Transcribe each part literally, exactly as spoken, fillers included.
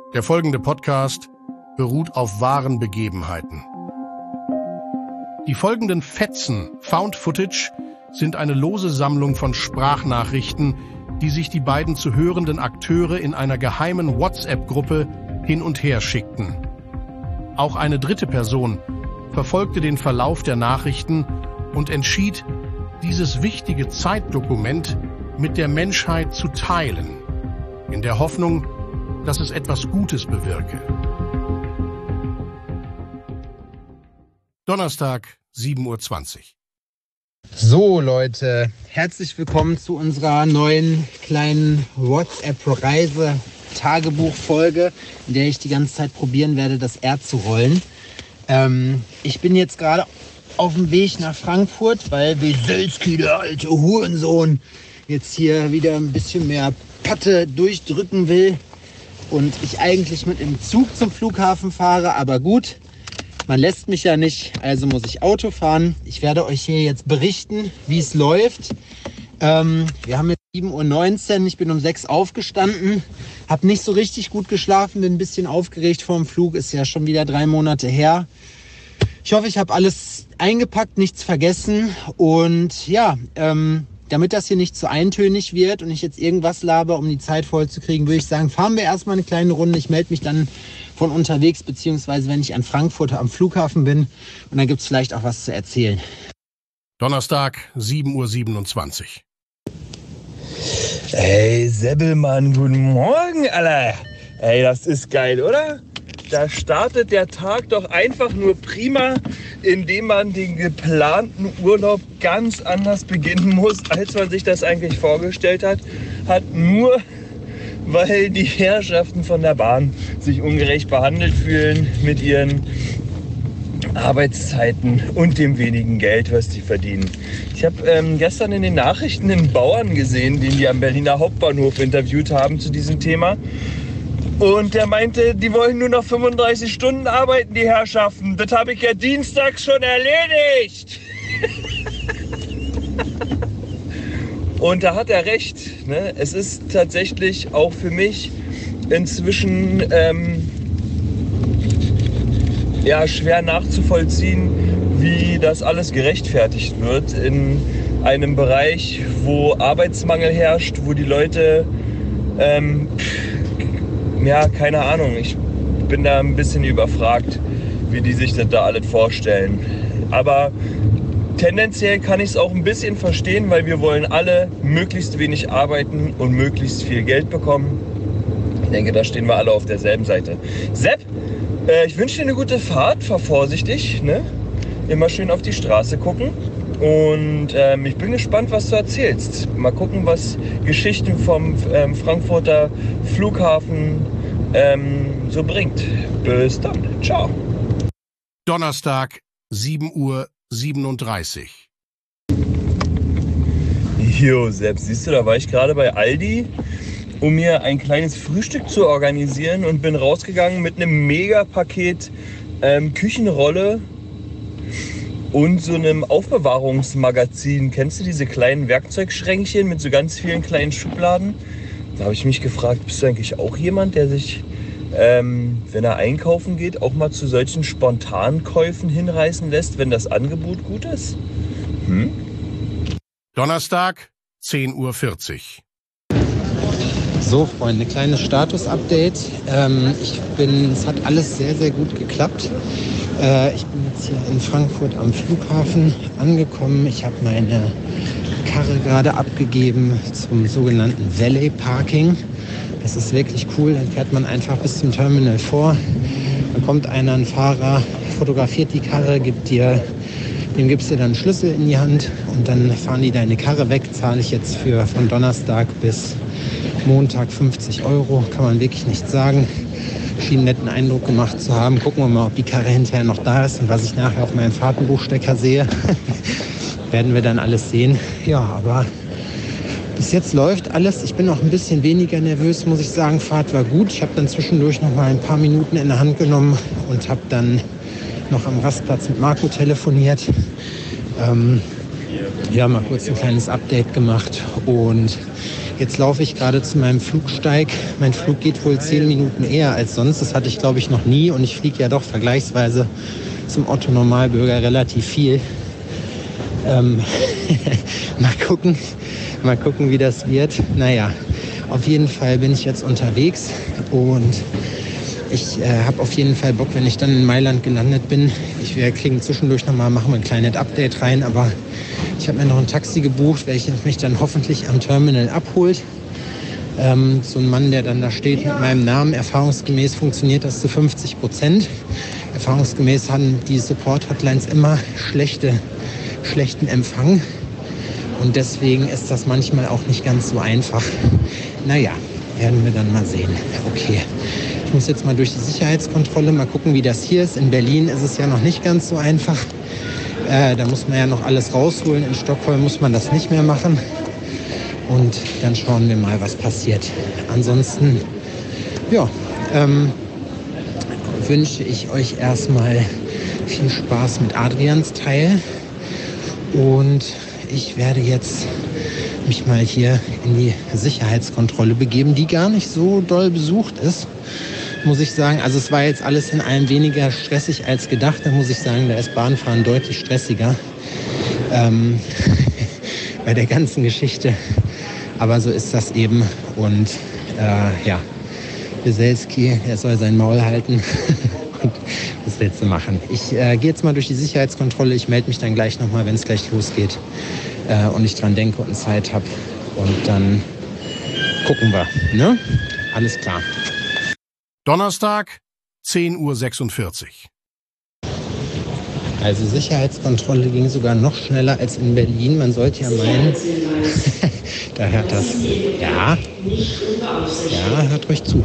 Der folgende Podcast beruht auf wahren Begebenheiten. Die folgenden Fetzen, Found Footage, sind eine lose Sammlung von Sprachnachrichten, die sich die beiden zu hörenden Akteure in einer geheimen WhatsApp-Gruppe hin und her schickten. Auch eine dritte Person verfolgte den Verlauf der Nachrichten und entschied, dieses wichtige Zeitdokument mit der Menschheit zu teilen, in der Hoffnung, dass es etwas Gutes bewirke. Donnerstag, sieben Uhr zwanzig. So Leute, herzlich willkommen zu unserer neuen kleinen WhatsApp-Reise-Tagebuch-Folge, in der ich die ganze Zeit probieren werde, das R zu rollen. Ähm, ich bin jetzt gerade auf dem Weg nach Frankfurt, weil Weselski, der alte Hurensohn, jetzt hier wieder ein bisschen mehr Patte durchdrücken will und ich eigentlich mit dem Zug zum Flughafen fahre, aber gut, man lässt mich ja nicht, also muss ich Auto fahren. Ich werde euch hier jetzt berichten, wie es läuft. Ähm, wir haben jetzt sieben Uhr neunzehn, ich bin um sechs aufgestanden, habe nicht so richtig gut geschlafen, bin ein bisschen aufgeregt vor dem Flug, ist ja schon wieder drei Monate her. Ich hoffe, ich habe alles eingepackt, nichts vergessen und ja, ähm, damit das hier nicht zu eintönig wird und ich jetzt irgendwas laber, um die Zeit voll zu kriegen, würde ich sagen, fahren wir erstmal eine kleine Runde. Ich melde mich dann von unterwegs, beziehungsweise wenn ich an Frankfurt am Flughafen bin und dann gibt es vielleicht auch was zu erzählen. Donnerstag, sieben Uhr siebenundzwanzig. Ey, Sebbelmann, guten Morgen, Alter. Ey, das ist geil, oder? Da startet der Tag doch einfach nur prima, indem man den geplanten Urlaub ganz anders beginnen muss, als man sich das eigentlich vorgestellt hat. Hat nur, weil die Herrschaften von der Bahn sich ungerecht behandelt fühlen mit ihren Arbeitszeiten und dem wenigen Geld, was die verdienen. Ich habe ähm, gestern in den Nachrichten einen Bauern gesehen, den die am Berliner Hauptbahnhof interviewt haben zu diesem Thema. Und der meinte, die wollen nur noch fünfunddreißig Stunden arbeiten, die Herrschaften. Das habe ich ja dienstags schon erledigt. Und da hat er recht. Ne? Es ist tatsächlich auch für mich inzwischen ähm, ja, schwer nachzuvollziehen, wie das alles gerechtfertigt wird in einem Bereich, wo Arbeitsmangel herrscht, wo die Leute... Ähm, Ja, keine Ahnung. Ich bin da ein bisschen überfragt, wie die sich das da alles vorstellen. Aber tendenziell kann ich es auch ein bisschen verstehen, weil wir wollen alle möglichst wenig arbeiten und möglichst viel Geld bekommen. Ich denke, da stehen wir alle auf derselben Seite. Sepp, äh, ich wünsche dir eine gute Fahrt. Fahr vorsichtig, ne? Immer schön auf die Straße gucken. Und ähm, ich bin gespannt, was du erzählst. Mal gucken, was Geschichten vom ähm, Frankfurter Flughafen ähm, so bringt. Bis dann. Ciao. Donnerstag, sieben Uhr siebenunddreißig. Jo, selbst siehst du, da war ich gerade bei Aldi, um mir ein kleines Frühstück zu organisieren und bin rausgegangen mit einem Megapaket ähm, Küchenrolle und so einem Aufbewahrungsmagazin. Kennst du diese kleinen Werkzeugschränkchen mit so ganz vielen kleinen Schubladen? Da habe ich mich gefragt, bist du eigentlich auch jemand, der sich, ähm, wenn er einkaufen geht, auch mal zu solchen Spontankäufen hinreißen lässt, wenn das Angebot gut ist? Hm? Donnerstag, zehn Uhr vierzig. So Freunde, kleines Status-Update. Ähm, ich bin, es hat alles sehr, sehr gut geklappt. Äh, ich bin jetzt hier in Frankfurt am Flughafen angekommen. Ich habe meine Karre gerade abgegeben zum sogenannten Valet Parking. Das ist wirklich cool. Dann fährt man einfach bis zum Terminal vor. Dann kommt einer, ein Fahrer, fotografiert die Karre, gibt dir, dem gibst du dann einen Schlüssel in die Hand und dann fahren die deine Karre weg. Zahle ich jetzt für von Donnerstag bis Montag fünfzig Euro. Kann man wirklich nichts sagen. Schien einen netten Eindruck gemacht zu haben. Gucken wir mal, ob die Karre hinterher noch da ist und was ich nachher auf meinem Fahrtenbuchstecker sehe. Werden wir dann alles sehen. Ja, aber bis jetzt läuft alles. Ich bin noch ein bisschen weniger nervös, muss ich sagen. Fahrt war gut. Ich habe dann zwischendurch noch mal ein paar Minuten in der Hand genommen und habe dann noch am Rastplatz mit Marco telefoniert. Ähm, wir haben mal kurz ein kleines Update gemacht und Jetzt laufe ich gerade zu meinem Flugsteig. Mein Flug geht wohl zehn Minuten eher als sonst. Das hatte ich, glaube ich, noch nie. Und ich fliege ja doch vergleichsweise zum Otto-Normalbürger relativ viel. Ähm, mal gucken, mal gucken, wie das wird. Naja, auf jeden Fall bin ich jetzt unterwegs und ich äh, habe auf jeden Fall Bock, wenn ich dann in Mailand gelandet bin. Ich wir kriegen zwischendurch nochmal, machen wir ein kleines Update rein, aber ich habe mir noch ein Taxi gebucht, welches mich dann hoffentlich am Terminal abholt. Ähm, so ein Mann, der dann da steht mit meinem Namen. Erfahrungsgemäß funktioniert das zu fünfzig Prozent. Erfahrungsgemäß haben die Support-Hotlines immer schlechte, schlechten Empfang. Und deswegen ist das manchmal auch nicht ganz so einfach. Naja, werden wir dann mal sehen. Okay, ich muss jetzt mal durch die Sicherheitskontrolle, mal gucken, wie das hier ist. In Berlin ist es ja noch nicht ganz so einfach. Äh, da muss man ja noch alles rausholen. In Stockholm muss man das nicht mehr machen. Und dann schauen wir mal, was passiert. Ansonsten, ja, ähm, wünsche ich euch erstmal viel Spaß mit Adrians Teil. Und ich werde jetzt mich mal hier in die Sicherheitskontrolle begeben, die gar nicht so doll besucht ist, muss ich sagen. Also es war jetzt alles in allem weniger stressig als gedacht. Da muss ich sagen, da ist Bahnfahren deutlich stressiger ähm, bei der ganzen Geschichte. Aber so ist das eben. Und äh, ja, Weselski, er soll sein Maul halten. Und das willst du machen. Ich äh, gehe jetzt mal durch die Sicherheitskontrolle. Ich melde mich dann gleich nochmal, wenn es gleich losgeht. Äh, und ich dran denke und Zeit habe. Und dann gucken wir. Ne? Alles klar. Donnerstag, zehn Uhr sechsundvierzig. Also Sicherheitskontrolle ging sogar noch schneller als in Berlin. Man sollte ja meinen, da hört das. Ja, ja, hört ruhig zu.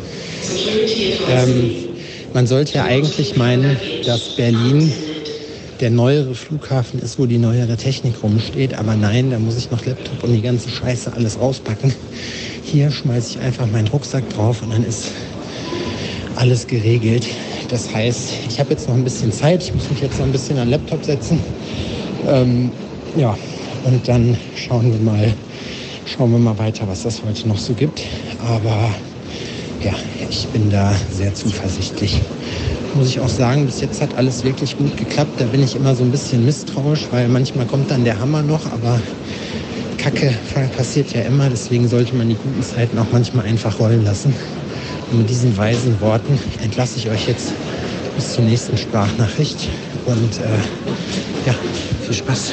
Ähm, man sollte ja eigentlich meinen, dass Berlin der neuere Flughafen ist, wo die neuere Technik rumsteht. Aber nein, da muss ich noch Laptop und die ganze Scheiße alles rauspacken. Hier schmeiße ich einfach meinen Rucksack drauf und dann ist alles geregelt. Das heißt, ich habe jetzt noch ein bisschen Zeit. Ich muss mich jetzt noch ein bisschen an den Laptop setzen. Ähm, ja, und dann schauen wir mal, schauen wir mal weiter, was das heute noch so gibt. Aber ja, ich bin da sehr zuversichtlich. Muss ich auch sagen, bis jetzt hat alles wirklich gut geklappt. Da bin ich immer so ein bisschen misstrauisch, weil manchmal kommt dann der Hammer noch, aber Kacke passiert ja immer. Deswegen sollte man die guten Zeiten auch manchmal einfach rollen lassen. Und mit diesen weisen Worten entlasse ich euch jetzt bis zur nächsten Sprachnachricht. Und äh, ja, viel Spaß.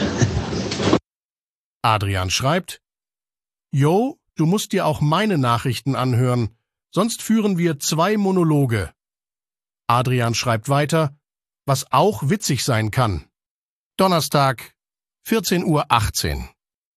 Adrian schreibt: Jo, du musst dir auch meine Nachrichten anhören, sonst führen wir zwei Monologe. Adrian schreibt weiter, was auch witzig sein kann. Donnerstag, vierzehn Uhr achtzehn.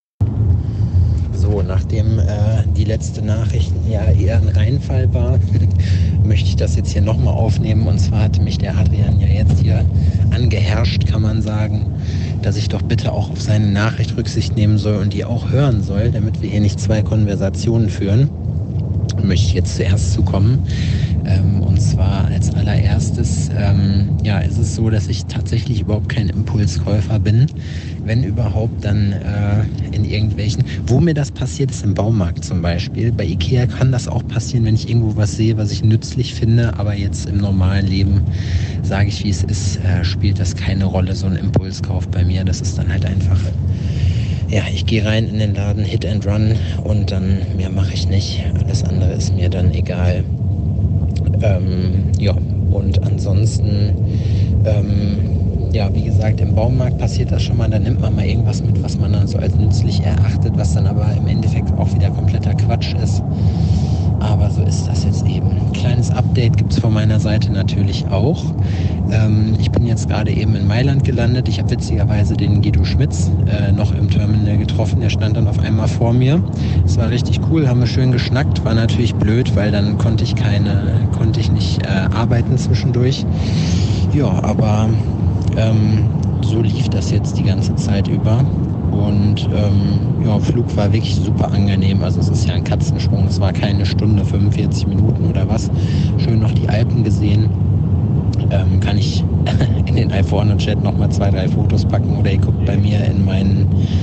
So, nachdem äh, die letzte Nachricht ja eher ein Reinfall war, möchte ich das jetzt hier nochmal aufnehmen. Und zwar hatte mich der Adrian ja jetzt hier angeherrscht, kann man sagen, dass ich doch bitte auch auf seine Nachricht Rücksicht nehmen soll und die auch hören soll, damit wir hier nicht zwei Konversationen führen. Möchte ich jetzt zuerst zukommen. Ähm, und zwar als allererstes, ähm, ja, ist es so, dass ich tatsächlich überhaupt kein Impulskäufer bin. Wenn überhaupt, dann äh, in irgendwelchen, wo mir das passiert, ist im Baumarkt zum Beispiel. Bei Ikea kann das auch passieren, wenn ich irgendwo was sehe, was ich nützlich finde. Aber jetzt im normalen Leben, sage ich wie es ist, äh, spielt das keine Rolle, so ein Impulskauf bei mir. Das ist dann halt einfach, ja, ich gehe rein in den Laden, Hit and Run und dann mehr mache ich nicht. Alles andere ist mir dann egal. Ähm, ja, und ansonsten, ähm, ja, wie gesagt, im Baumarkt passiert das schon mal, da nimmt man mal irgendwas mit, was man dann so als nützlich erachtet, was dann aber im Endeffekt auch wieder kompletter Quatsch ist. Aber so ist das jetzt eben. Ein kleines Update gibt es von meiner Seite natürlich auch. Ähm, ich bin jetzt gerade eben in Mailand gelandet. Ich habe witzigerweise den Guido Schmitz äh, noch im Terminal getroffen. Der stand dann auf einmal vor mir. Es war richtig cool, haben wir schön geschnackt. War natürlich blöd, weil dann konnte ich keine, konnte ich nicht äh, arbeiten zwischendurch. Ja, aber ähm, so lief das jetzt die ganze Zeit über. Und ähm, ja, Flug war wirklich super angenehm. Also es ist ja ein Katzensprung. Es war keine Stunde, fünfundvierzig Minuten oder was. Schön noch die Alpen gesehen. Ähm, kann ich in den iPhone-Chat nochmal zwei, drei Fotos packen. Oder ihr guckt bei mir in meinen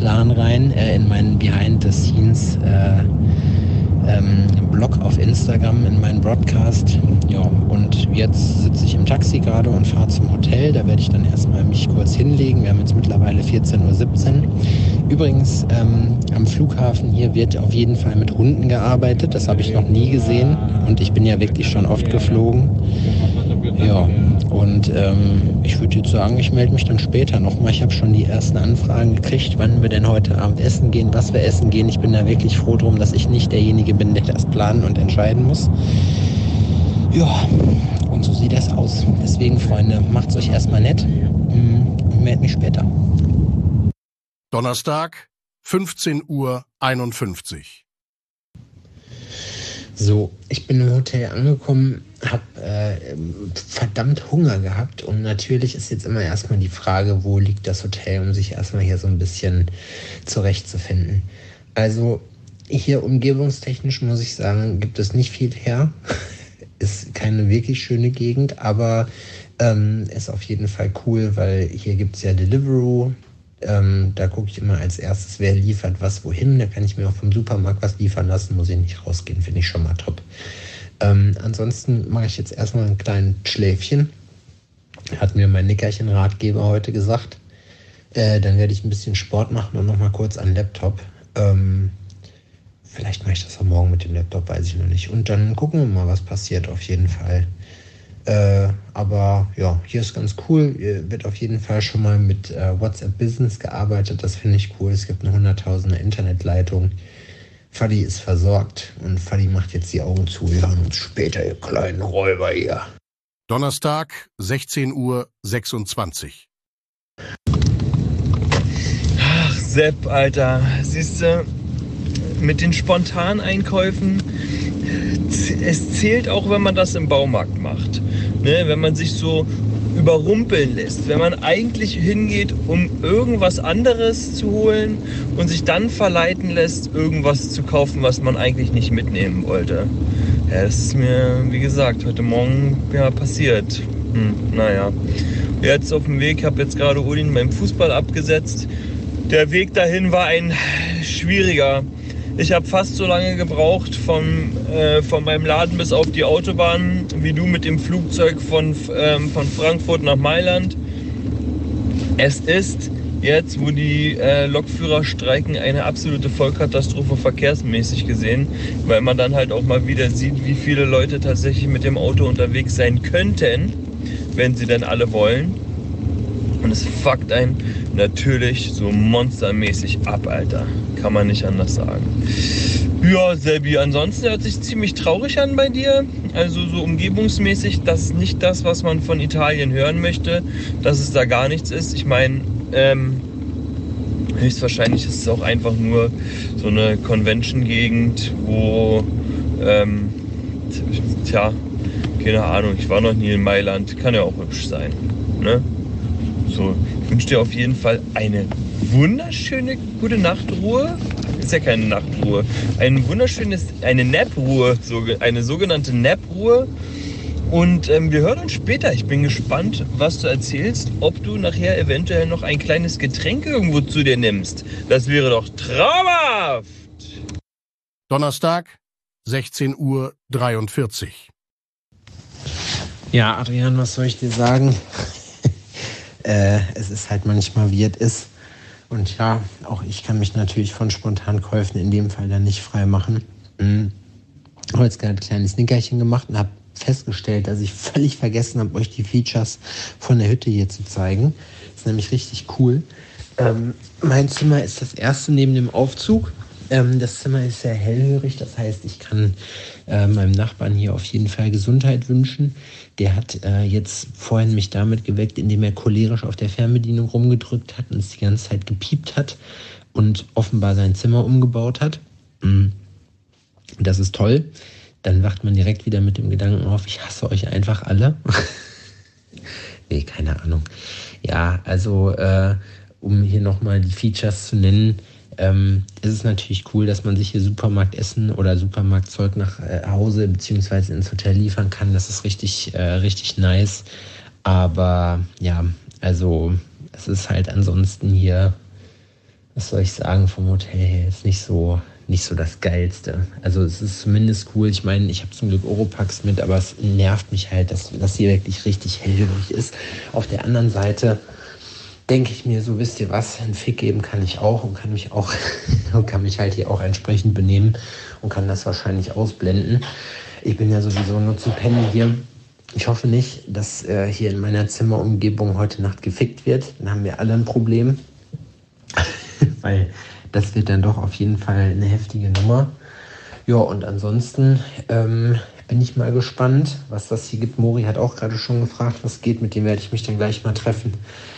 Plan rein, äh, in meinen Behind-the-Scenes äh, ähm, Blog auf Instagram, in meinen Broadcast. Ja, und jetzt sitze ich im Taxi gerade und fahre zum Hotel. Da werde ich dann erstmal mich kurz hinlegen. Wir haben jetzt mittlerweile vierzehn Uhr siebzehn. Übrigens, ähm, am Flughafen hier wird auf jeden Fall mit Hunden gearbeitet. Das habe ich noch nie gesehen und ich bin ja wirklich schon oft geflogen. Ja, und ähm, ich würde jetzt sagen, ich melde mich dann später nochmal. Ich habe schon die ersten Anfragen gekriegt, wann wir denn heute Abend essen gehen, was wir essen gehen. Ich bin da wirklich froh drum, dass ich nicht derjenige bin, der das planen und entscheiden muss. Ja, und so sieht das aus. Deswegen, Freunde, macht's euch erstmal nett. Ich melde mich später. Donnerstag, fünfzehn Uhr einundfünfzig. So, ich bin im Hotel angekommen, habe äh, verdammt Hunger gehabt und natürlich ist jetzt immer erstmal die Frage, wo liegt das Hotel, um sich erstmal hier so ein bisschen zurechtzufinden. Also hier umgebungstechnisch muss ich sagen, gibt es nicht viel her. Ist keine wirklich schöne Gegend, aber ähm, ist auf jeden Fall cool, weil hier gibt es ja Deliveroo. Ähm, da gucke ich immer als erstes, wer liefert was wohin. Da kann ich mir auch vom Supermarkt was liefern lassen, muss ich nicht rausgehen, finde ich schon mal top. Ähm, ansonsten mache ich jetzt erstmal ein kleines Schläfchen. Hat mir mein Nickerchen-Ratgeber heute gesagt. Äh, dann werde ich ein bisschen Sport machen und nochmal kurz an den Laptop. Ähm, vielleicht mache ich das auch morgen mit dem Laptop, weiß ich noch nicht. Und dann gucken wir mal, was passiert auf jeden Fall. Äh, aber ja, hier ist ganz cool. Hier wird auf jeden Fall schon mal mit äh, WhatsApp Business gearbeitet. Das finde ich cool. Es gibt eine hunderttausender Internetleitung. Fadi ist versorgt und Fadi macht jetzt die Augen zu. Wir hören uns später, ihr kleinen Räuber hier. Donnerstag, sechzehn Uhr sechsundzwanzig. Ach, Sepp, Alter. Siehst du, mit den Spontaneinkäufen, es zählt auch, wenn man das im Baumarkt macht. Ne? Wenn man sich so überrumpeln lässt. Wenn man eigentlich hingeht, um irgendwas anderes zu holen und sich dann verleiten lässt, irgendwas zu kaufen, was man eigentlich nicht mitnehmen wollte. Ja, das ist mir, wie gesagt, heute Morgen ja, passiert. Hm, naja. Jetzt auf dem Weg, habe jetzt gerade Odin beim Fußball abgesetzt. Der Weg dahin war ein schwieriger. Ich habe fast so lange gebraucht von, äh, von meinem Laden bis auf die Autobahn, wie du mit dem Flugzeug von, ähm, von Frankfurt nach Mailand. Es ist jetzt, wo die äh, Lokführer streiken, eine absolute Vollkatastrophe verkehrsmäßig gesehen, weil man dann halt auch mal wieder sieht, wie viele Leute tatsächlich mit dem Auto unterwegs sein könnten, wenn sie denn alle wollen. Und es fuckt einen natürlich so monstermäßig ab, Alter. Kann man nicht anders sagen. Ja, Selbi, ansonsten hört sich ziemlich traurig an bei dir. Also so umgebungsmäßig, das ist nicht das, was man von Italien hören möchte. Dass es da gar nichts ist. Ich meine, ähm, höchstwahrscheinlich ist es auch einfach nur so eine Convention-Gegend, wo, ähm, tja, keine Ahnung, ich war noch nie in Mailand. Kann ja auch hübsch sein, ne? So, ich wünsche dir auf jeden Fall eine wunderschöne gute Nachtruhe. Ist ja keine Nachtruhe. Ein wunderschönes, eine Nap-Ruhe, so, eine sogenannte Nap-Ruhe. Und ähm, wir hören uns später. Ich bin gespannt, was du erzählst, ob du nachher eventuell noch ein kleines Getränk irgendwo zu dir nimmst. Das wäre doch traumhaft! Donnerstag, sechzehn Uhr dreiundvierzig. Ja, Adrian, was soll ich dir sagen? Äh, es ist halt manchmal, wie es ist. Und ja, auch ich kann mich natürlich von Spontankäufen in dem Fall dann nicht frei machen. Mhm. Ich habe jetzt gerade ein kleines Nickerchen gemacht und habe festgestellt, dass ich völlig vergessen habe, euch die Features von der Hütte hier zu zeigen. Das ist nämlich richtig cool. Ähm, mein Zimmer ist das erste neben dem Aufzug. Ähm, das Zimmer ist sehr hellhörig, das heißt, ich kann äh, meinem Nachbarn hier auf jeden Fall Gesundheit wünschen. Der hat äh, jetzt vorhin mich damit geweckt, indem er cholerisch auf der Fernbedienung rumgedrückt hat und es die ganze Zeit gepiept hat und offenbar sein Zimmer umgebaut hat. Mm. Das ist toll. Dann wacht man direkt wieder mit dem Gedanken auf, ich hasse euch einfach alle. Nee, keine Ahnung. Ja, also äh, um hier nochmal die Features zu nennen, ähm, ist es natürlich cool, dass man sich hier Supermarktessen oder Supermarktzeug nach äh, Hause bzw. ins Hotel liefern kann. Das ist richtig, äh, richtig nice. Aber ja, also es ist halt ansonsten hier was soll ich sagen, vom Hotel her ist nicht so, nicht so das Geilste. Also es ist zumindest cool. Ich meine, ich habe zum Glück Oropax mit, aber es nervt mich halt, dass das hier wirklich richtig hellhörig ist. Auf der anderen Seite denke ich mir so, wisst ihr was, einen Fick geben kann ich auch und kann mich auch und kann mich halt hier auch entsprechend benehmen und kann das wahrscheinlich ausblenden. Ich bin ja sowieso nur zu pennen hier. Ich hoffe nicht, dass äh, hier in meiner Zimmerumgebung heute Nacht gefickt wird. Dann haben wir alle ein Problem. Weil das wird dann doch auf jeden Fall eine heftige Nummer. Ja, und ansonsten ähm, bin ich mal gespannt, was das hier gibt. Mori hat auch gerade schon gefragt, was geht. Mit dem werde ich mich dann gleich mal treffen.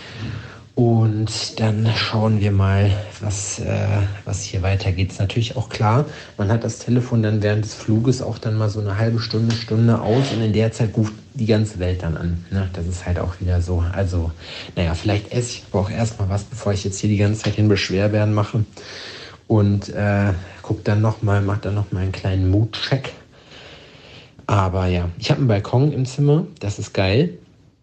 Und dann schauen wir mal, was, äh, was hier weitergeht. Ist natürlich auch klar, man hat das Telefon dann während des Fluges auch dann mal so eine halbe Stunde, Stunde aus und in der Zeit ruft die ganze Welt dann an. Ne? Das ist halt auch wieder so. Also, naja, vielleicht esse ich aber auch erstmal was, bevor ich jetzt hier die ganze Zeit den Beschwerbeeren mache. Und äh, guck dann nochmal, mach dann nochmal einen kleinen Mood-Check. Aber ja, ich habe einen Balkon im Zimmer, das ist geil.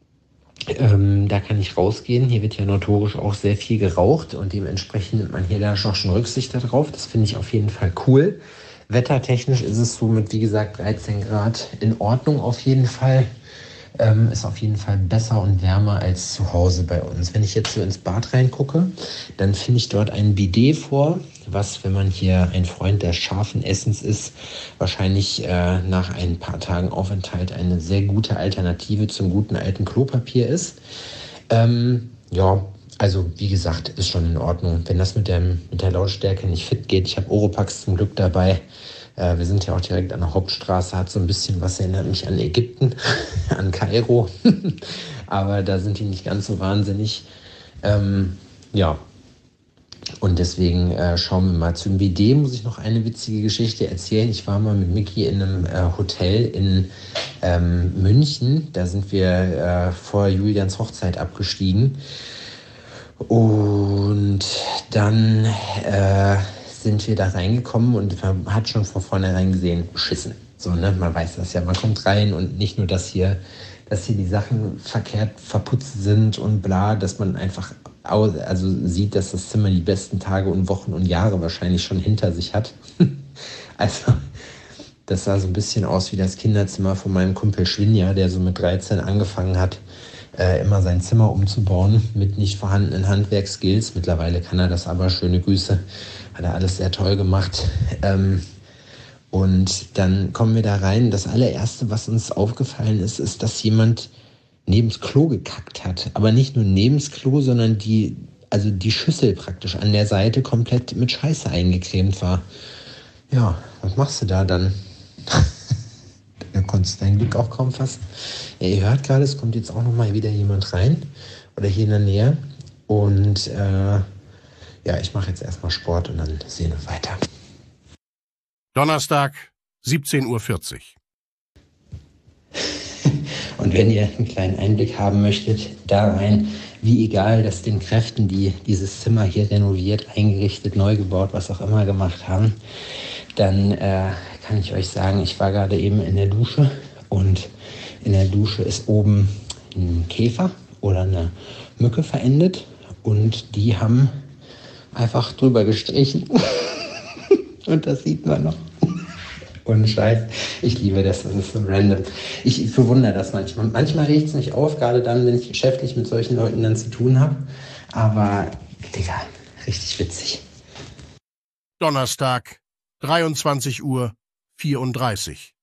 Ähm, da kann ich rausgehen. Hier wird ja notorisch auch sehr viel geraucht und dementsprechend nimmt man hier da schon Rücksicht darauf. Das finde ich auf jeden Fall cool. Wettertechnisch ist es so mit, wie gesagt, dreizehn Grad in Ordnung auf jeden Fall. Ähm, ist auf jeden Fall besser und wärmer als zu Hause bei uns. Wenn ich jetzt so ins Bad reingucke, dann finde ich dort ein Bidet vor, was, wenn man hier ein Freund des scharfen Essens ist, wahrscheinlich äh, nach ein paar Tagen Aufenthalt eine sehr gute Alternative zum guten alten Klopapier ist. Ähm, ja, also wie gesagt, ist schon in Ordnung. Wenn das mit, dem, mit der Lautstärke nicht fit geht, ich habe Oropax zum Glück dabei. Äh, wir sind ja auch direkt an der Hauptstraße, hat so ein bisschen was, erinnert mich an Ägypten, an Kairo. Aber da sind die nicht ganz so wahnsinnig. Ähm, ja, und deswegen äh, schauen wir mal. Zum B D muss ich noch eine witzige Geschichte erzählen. Ich war mal mit Micky in einem äh, Hotel in ähm, München. Da sind wir äh, vor Julians Hochzeit abgestiegen. Und dann äh, sind wir da reingekommen und man hat schon von vornherein gesehen, beschissen. So, ne? Man weiß das ja, man kommt rein und nicht nur, dass hier, dass hier die Sachen verkehrt verputzt sind und bla, dass man einfach au- also sieht, dass das Zimmer die besten Tage und Wochen und Jahre wahrscheinlich schon hinter sich hat. Also das sah so ein bisschen aus wie das Kinderzimmer von meinem Kumpel Schwinja, der so mit dreizehn angefangen hat, äh, immer sein Zimmer umzubauen mit nicht vorhandenen Handwerkskills. Mittlerweile kann er das aber, schöne Grüße, hat er alles sehr toll gemacht. Ähm, und dann kommen wir da rein. Das allererste, was uns aufgefallen ist, ist, dass jemand neben's Klo gekackt hat. Aber nicht nur neben's Klo, sondern die, also die Schüssel praktisch an der Seite komplett mit Scheiße eingecremt war. Ja, was machst du da dann? Da konntest du dein Glück auch kaum fassen. Ja, ihr hört gerade, es kommt jetzt auch noch mal wieder jemand rein. Oder hier in der Nähe. Und äh, ja, ich mache jetzt erstmal Sport und dann sehen wir weiter. Donnerstag, siebzehn Uhr vierzig. Und wenn ihr einen kleinen Einblick haben möchtet, da rein, wie egal das den Kräften, die dieses Zimmer hier renoviert, eingerichtet, neu gebaut, was auch immer gemacht haben, dann äh, kann ich euch sagen, ich war gerade eben in der Dusche und in der Dusche ist oben ein Käfer oder eine Mücke verendet und die haben einfach drüber gestrichen. Und das sieht man noch. Und Scheiß, ich liebe das, das ist so random. Ich bewundere das manchmal. Manchmal regt es mich auf, gerade dann, wenn ich geschäftlich mit solchen Leuten dann zu tun habe. Aber, Digga, richtig witzig. Donnerstag, dreiundzwanzig Uhr vierunddreißig.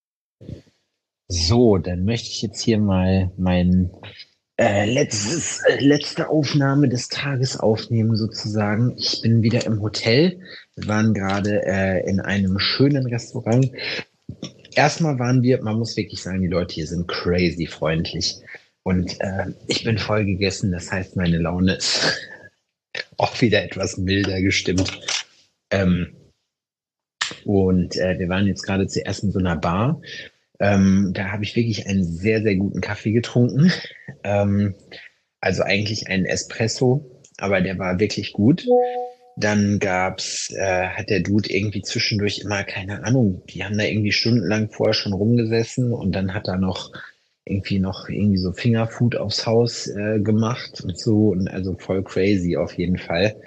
So, dann möchte ich jetzt hier mal mein äh, letztes, äh, letzte Aufnahme des Tages aufnehmen sozusagen. Ich bin wieder im Hotel. Wir waren gerade äh, in einem schönen Restaurant. Erstmal waren wir, man muss wirklich sagen, die Leute hier sind crazy freundlich. Und äh, ich bin voll gegessen, das heißt, meine Laune ist auch wieder etwas milder gestimmt. Ähm, und äh, wir waren jetzt gerade zuerst in so einer Bar. Ähm, da habe ich wirklich einen sehr, sehr guten Kaffee getrunken. Ähm, also eigentlich einen Espresso, aber der war wirklich gut. Dann gab's, äh, hat der Dude irgendwie zwischendurch immer, keine Ahnung, die haben da irgendwie stundenlang vorher schon rumgesessen und dann hat er noch irgendwie noch irgendwie so Fingerfood aufs Haus äh, gemacht und so und also voll crazy auf jeden Fall.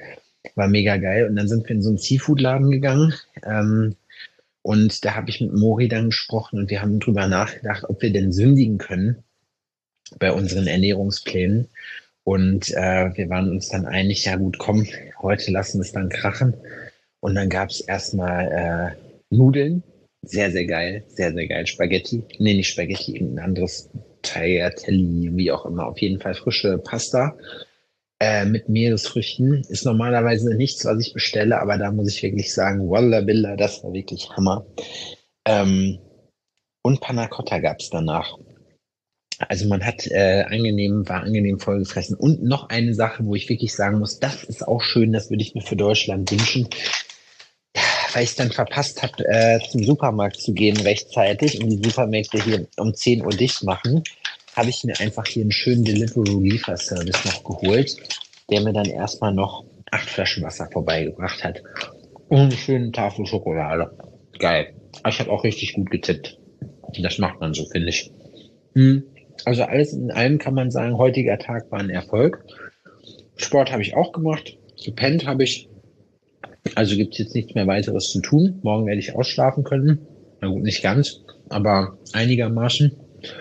War mega geil. Und dann sind wir in so einen Seafood-Laden gegangen. Ähm, und da habe ich mit Mori dann gesprochen und wir haben drüber nachgedacht, ob wir denn sündigen können bei unseren Ernährungsplänen. Und äh, wir waren uns dann einig, ja gut, komm, heute lassen wir es dann krachen. Und dann gab es erstmal äh, Nudeln. Sehr, sehr geil. Sehr, sehr geil. Spaghetti. Nee, nicht Spaghetti, ein anderes Tagliatelle, wie auch immer. Auf jeden Fall frische Pasta äh, mit Meeresfrüchten. Ist normalerweise nichts, was ich bestelle, aber da muss ich wirklich sagen, Wallah Billah, das war wirklich Hammer. Ähm, und Panna Cotta gab es danach. Also man hat äh, angenehm, war angenehm vollgefressen. Und noch eine Sache, wo ich wirklich sagen muss, das ist auch schön, das würde ich mir für Deutschland wünschen. Weil ich es dann verpasst habe, äh, zum Supermarkt zu gehen rechtzeitig und die Supermärkte hier um zehn Uhr dicht machen, habe ich mir einfach hier einen schönen Deliveroo-Lieferservice noch geholt, der mir dann erstmal noch acht Flaschen Wasser vorbeigebracht hat. Und eine schöne Tafel Schokolade. Geil. Aber ich habe auch richtig gut getippt. Das macht man so, finde ich. Hm. Also alles in allem kann man sagen, heutiger Tag war ein Erfolg. Sport habe ich auch gemacht. Gepennt habe ich. Also gibt es jetzt nichts mehr weiteres zu tun. Morgen werde ich ausschlafen können. Na gut, nicht ganz, aber einigermaßen.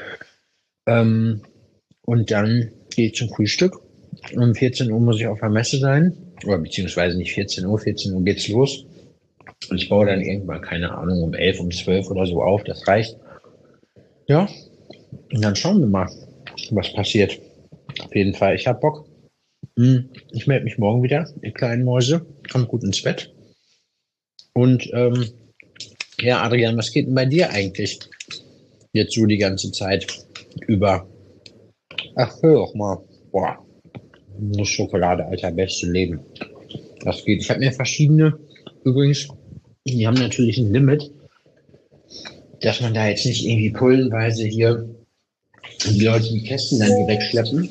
Ähm, und dann gehe ich zum Frühstück. Um vierzehn Uhr muss ich auf der Messe sein. Oder beziehungsweise nicht vierzehn Uhr, vierzehn Uhr geht's los. Und ich baue dann irgendwann, keine Ahnung, um elf, um zwölf oder so auf. Das reicht. Ja, und dann schauen wir mal, was passiert. Auf jeden Fall, ich hab Bock. Ich melde mich morgen wieder, ihr kleinen Mäuse. Kommt gut ins Bett. Und ähm, ja, Adrian, was geht denn bei dir eigentlich jetzt so die ganze Zeit über? Ach, hör doch mal. Boah, Nussschokolade, alter, beste Leben. Das geht. Ich habe mir verschiedene, übrigens, die haben natürlich ein Limit, dass man da jetzt nicht irgendwie pullenweise hier die Leute die Kästen dann hier wegschleppen.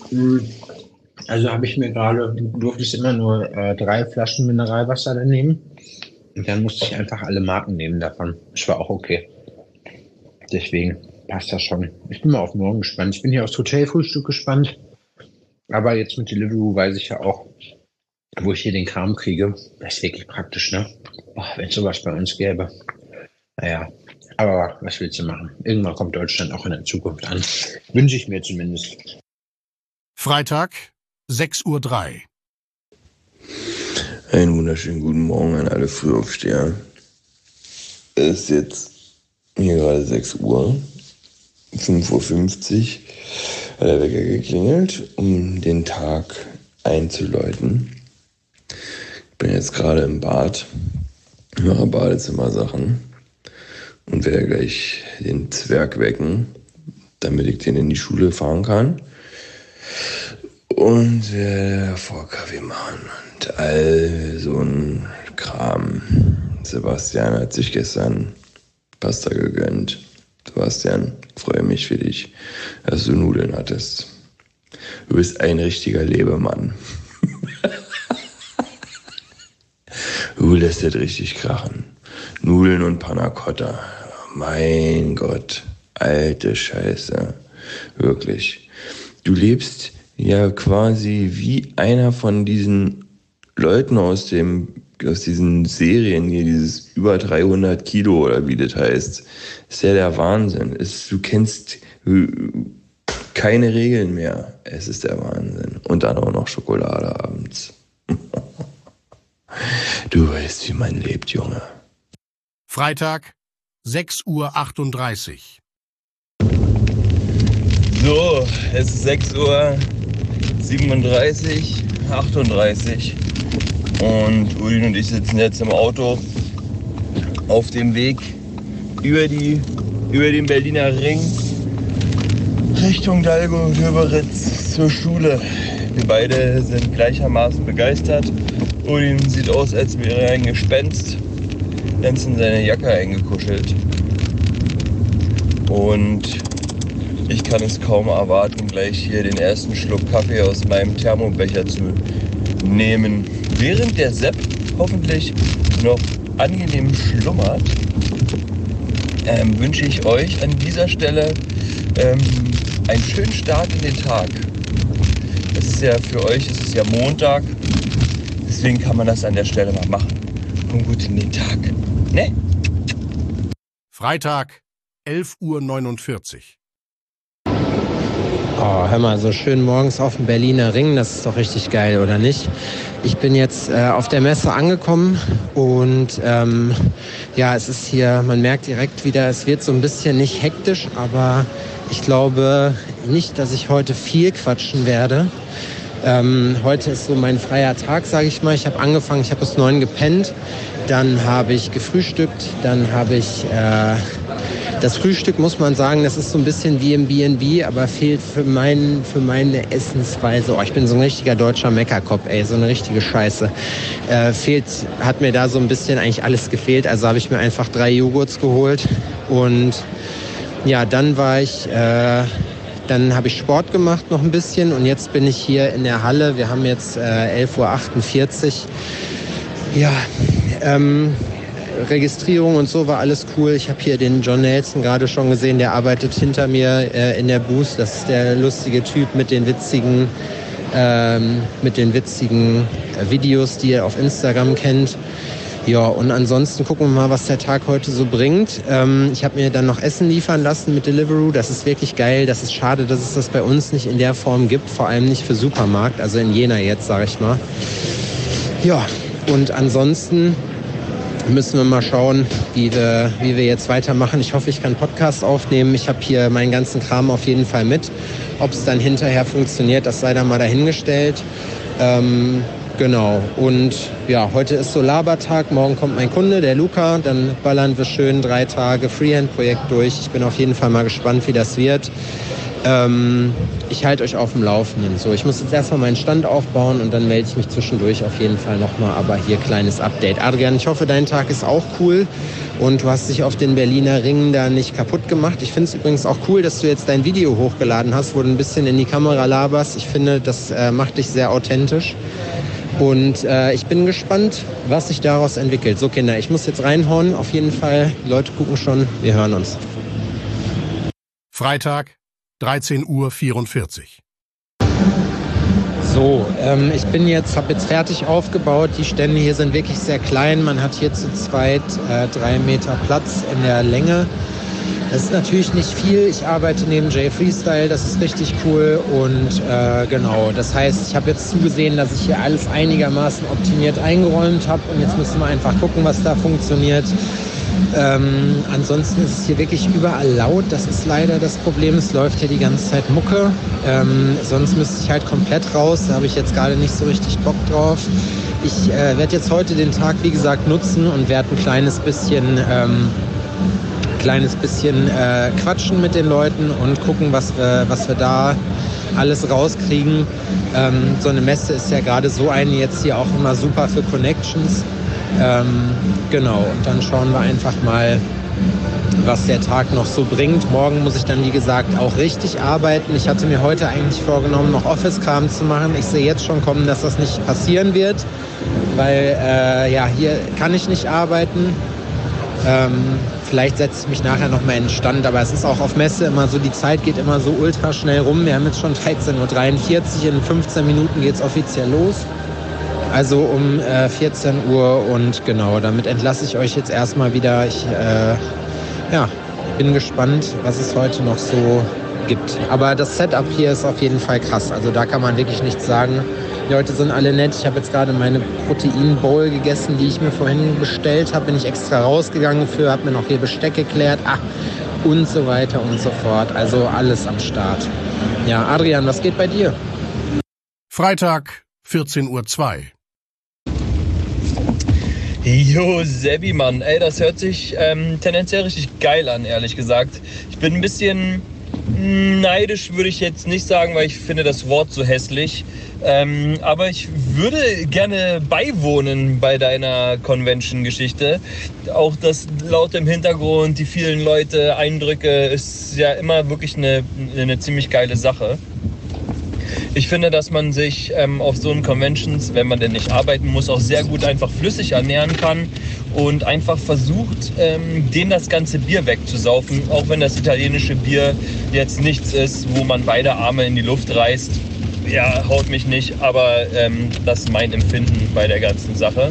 Also habe ich mir gerade, durfte ich immer nur äh, drei Flaschen Mineralwasser dann nehmen. Und dann musste ich einfach alle Marken nehmen davon. Das war auch okay. Deswegen passt das schon. Ich bin mal auf morgen gespannt. Ich bin hier aufs Hotelfrühstück gespannt. Aber jetzt mit Deliveroo weiß ich ja auch, wo ich hier den Kram kriege. Das ist wirklich praktisch, ne? Oh, wenn es sowas bei uns gäbe. Naja, aber was willst du machen? Irgendwann kommt Deutschland auch in der Zukunft an. Wünsche ich mir zumindest. Freitag, sechs Uhr drei. Einen wunderschönen guten Morgen an alle Frühaufsteher. Es ist jetzt hier gerade sechs Uhr, fünf Uhr fünfzig hat der Wecker geklingelt, um den Tag einzuläuten. Ich bin jetzt gerade im Bad, mache Badezimmersachen und werde gleich den Zwerg wecken, damit ich den in die Schule fahren kann. Und werde davor Kaffee machen und all so ein Kram. Sebastian hat sich gestern Pasta gegönnt. Sebastian, freue mich für dich, dass du Nudeln hattest. Du bist ein richtiger Lebemann. Du lässt das richtig krachen. Nudeln und Panna Cotta. Mein Gott, alte Scheiße. Wirklich. Du lebst ja quasi wie einer von diesen Leuten aus dem aus diesen Serien hier, dieses über dreihundert Kilo oder wie das heißt. Ist ja der Wahnsinn. Ist, du kennst keine Regeln mehr. Es ist der Wahnsinn. Und dann auch noch Schokolade abends. Du weißt, wie man lebt, Junge. Freitag, sechs Uhr achtunddreißig. So, es ist sechs Uhr siebenunddreißig, achtunddreißig und Udin und ich sitzen jetzt im Auto auf dem Weg über, die, über den Berliner Ring Richtung Dahlgäu-Döberitz zur Schule. Wir beide sind gleichermaßen begeistert. Udin sieht aus, als wäre er ein Gespenst, ganz in seine Jacke eingekuschelt. Und ich kann es kaum erwarten, gleich hier den ersten Schluck Kaffee aus meinem Thermobecher zu nehmen. Während der Sepp hoffentlich noch angenehm schlummert, ähm, wünsche ich euch an dieser Stelle ähm, einen schönen Start in den Tag. Es ist ja für euch, es ist ja Montag, es Deswegen kann man das an der Stelle mal machen. Kommt gut in den Tag. Ne? Freitag, elf Uhr neunundvierzig. Oh, hör mal, so schön morgens auf dem Berliner Ring, das ist doch richtig geil, oder nicht? Ich bin jetzt äh, auf der Messe angekommen und ähm, ja, es ist hier, man merkt direkt wieder, es wird so ein bisschen nicht hektisch, aber ich glaube nicht, dass ich heute viel quatschen werde. Ähm, heute ist so mein freier Tag, sage ich mal. Ich habe angefangen, ich habe bis neun gepennt, dann habe ich gefrühstückt, dann habe ich... Äh, Das Frühstück, muss man sagen, das ist so ein bisschen wie im B and B, aber fehlt für, mein, für meine Essensweise. Oh, ich bin so ein richtiger deutscher Meckerkopf, ey, so eine richtige Scheiße. Äh, fehlt, hat mir da so ein bisschen eigentlich alles gefehlt. Also habe ich mir einfach drei Joghurts geholt und ja, dann war ich, äh, dann habe ich Sport gemacht noch ein bisschen und jetzt bin ich hier in der Halle. Wir haben jetzt äh, elf Uhr achtundvierzig. Ja, ähm... Registrierung und so war alles cool. Ich habe hier den John Nelson gerade schon gesehen, der arbeitet hinter mir äh, in der Booth. Das ist der lustige Typ mit den witzigen, ähm, mit den witzigen äh, Videos, die ihr auf Instagram kennt. Ja, und ansonsten gucken wir mal, was der Tag heute so bringt. Ähm, ich habe mir dann noch Essen liefern lassen mit Deliveroo. Das ist wirklich geil. Das ist schade, dass es das bei uns nicht in der Form gibt, vor allem nicht für Supermarkt, also in Jena jetzt, sage ich mal. Ja, und ansonsten müssen wir mal schauen, wie wir, wie wir jetzt weitermachen. Ich hoffe, ich kann Podcast aufnehmen. Ich habe hier meinen ganzen Kram auf jeden Fall mit. Ob es dann hinterher funktioniert, das sei dann mal dahingestellt. Ähm, genau. Und ja, heute ist so Labertag. Morgen kommt mein Kunde, der Luca. Dann ballern wir schön drei Tage Freehand-Projekt durch. Ich bin auf jeden Fall mal gespannt, wie das wird. Ähm, ich halte euch auf dem Laufenden. So, ich muss jetzt erstmal meinen Stand aufbauen und dann melde ich mich zwischendurch auf jeden Fall nochmal. Aber hier kleines Update. Adrian, ich hoffe, dein Tag ist auch cool und du hast dich auf den Berliner Ringen da nicht kaputt gemacht. Ich finde es übrigens auch cool, dass du jetzt dein Video hochgeladen hast, wo du ein bisschen in die Kamera laberst. Ich finde, das äh, macht dich sehr authentisch. Und äh, ich bin gespannt, was sich daraus entwickelt. So, Kinder, ich muss jetzt reinhauen. Auf jeden Fall, die Leute gucken schon. Wir hören uns. Freitag, dreizehn Uhr vierundvierzig. So, ähm, ich bin jetzt, habe jetzt fertig aufgebaut. Die Stände hier sind wirklich sehr klein. Man hat hier zu zweit äh, drei Meter Platz in der Länge. Das ist natürlich nicht viel. Ich arbeite neben J Freestyle, das ist richtig cool. Und äh, genau, das heißt, ich habe jetzt zugesehen, dass ich hier alles einigermaßen optimiert eingeräumt habe. Und jetzt müssen wir einfach gucken, was da funktioniert. Ähm, ansonsten ist es hier wirklich überall laut. Das ist leider das Problem. Es läuft hier die ganze Zeit Mucke. Ähm, sonst müsste ich halt komplett raus. Da habe ich jetzt gerade nicht so richtig Bock drauf. Ich äh, werde jetzt heute den Tag, wie gesagt, nutzen und werde ein kleines bisschen, ähm, kleines bisschen äh, quatschen mit den Leuten und gucken, was wir, was wir da alles rauskriegen. Ähm, so eine Messe ist ja gerade so eine jetzt hier auch immer super für Connections. Ähm, genau, und dann schauen wir einfach mal, was der Tag noch so bringt. Morgen muss ich dann, wie gesagt, auch richtig arbeiten. Ich hatte mir heute eigentlich vorgenommen, noch Office-Kram zu machen. Ich sehe jetzt schon kommen, dass das nicht passieren wird, weil äh, ja, hier kann ich nicht arbeiten. Ähm, vielleicht setze ich mich nachher noch mal in den Stand, aber es ist auch auf Messe immer so, die Zeit geht immer so ultra schnell rum. Wir haben jetzt schon dreizehn Uhr dreiundvierzig, in fünfzehn Minuten geht es offiziell los. Also um äh, vierzehn Uhr und genau, damit entlasse ich euch jetzt erstmal wieder. Ich äh, ja, bin gespannt, was es heute noch so gibt. Aber das Setup hier ist auf jeden Fall krass. Also da kann man wirklich nichts sagen. Die Leute sind alle nett. Ich habe jetzt gerade meine Protein-Bowl gegessen, die ich mir vorhin bestellt habe. Bin ich extra rausgegangen für, habe mir noch hier Besteck geklärt. Ah, und so weiter und so fort. Also alles am Start. Ja, Adrian, was geht bei dir? Freitag, vierzehn Uhr zwei. Jo, Sebi, Mann, ey, das hört sich ähm, tendenziell richtig geil an, ehrlich gesagt. Ich bin ein bisschen neidisch, würde ich jetzt nicht sagen, weil ich finde das Wort so hässlich. Ähm, aber ich würde gerne beiwohnen bei deiner Convention-Geschichte. Auch das Laute im Hintergrund, die vielen Leute, Eindrücke, ist ja immer wirklich eine, eine ziemlich geile Sache. Ich finde, dass man sich ähm, auf so einen Conventions, wenn man denn nicht arbeiten muss, auch sehr gut einfach flüssig ernähren kann und einfach versucht, ähm, denen das ganze Bier wegzusaufen, auch wenn das italienische Bier jetzt nichts ist, wo man beide Arme in die Luft reißt. ja, haut mich nicht, aber ähm, das ist mein Empfinden bei der ganzen Sache.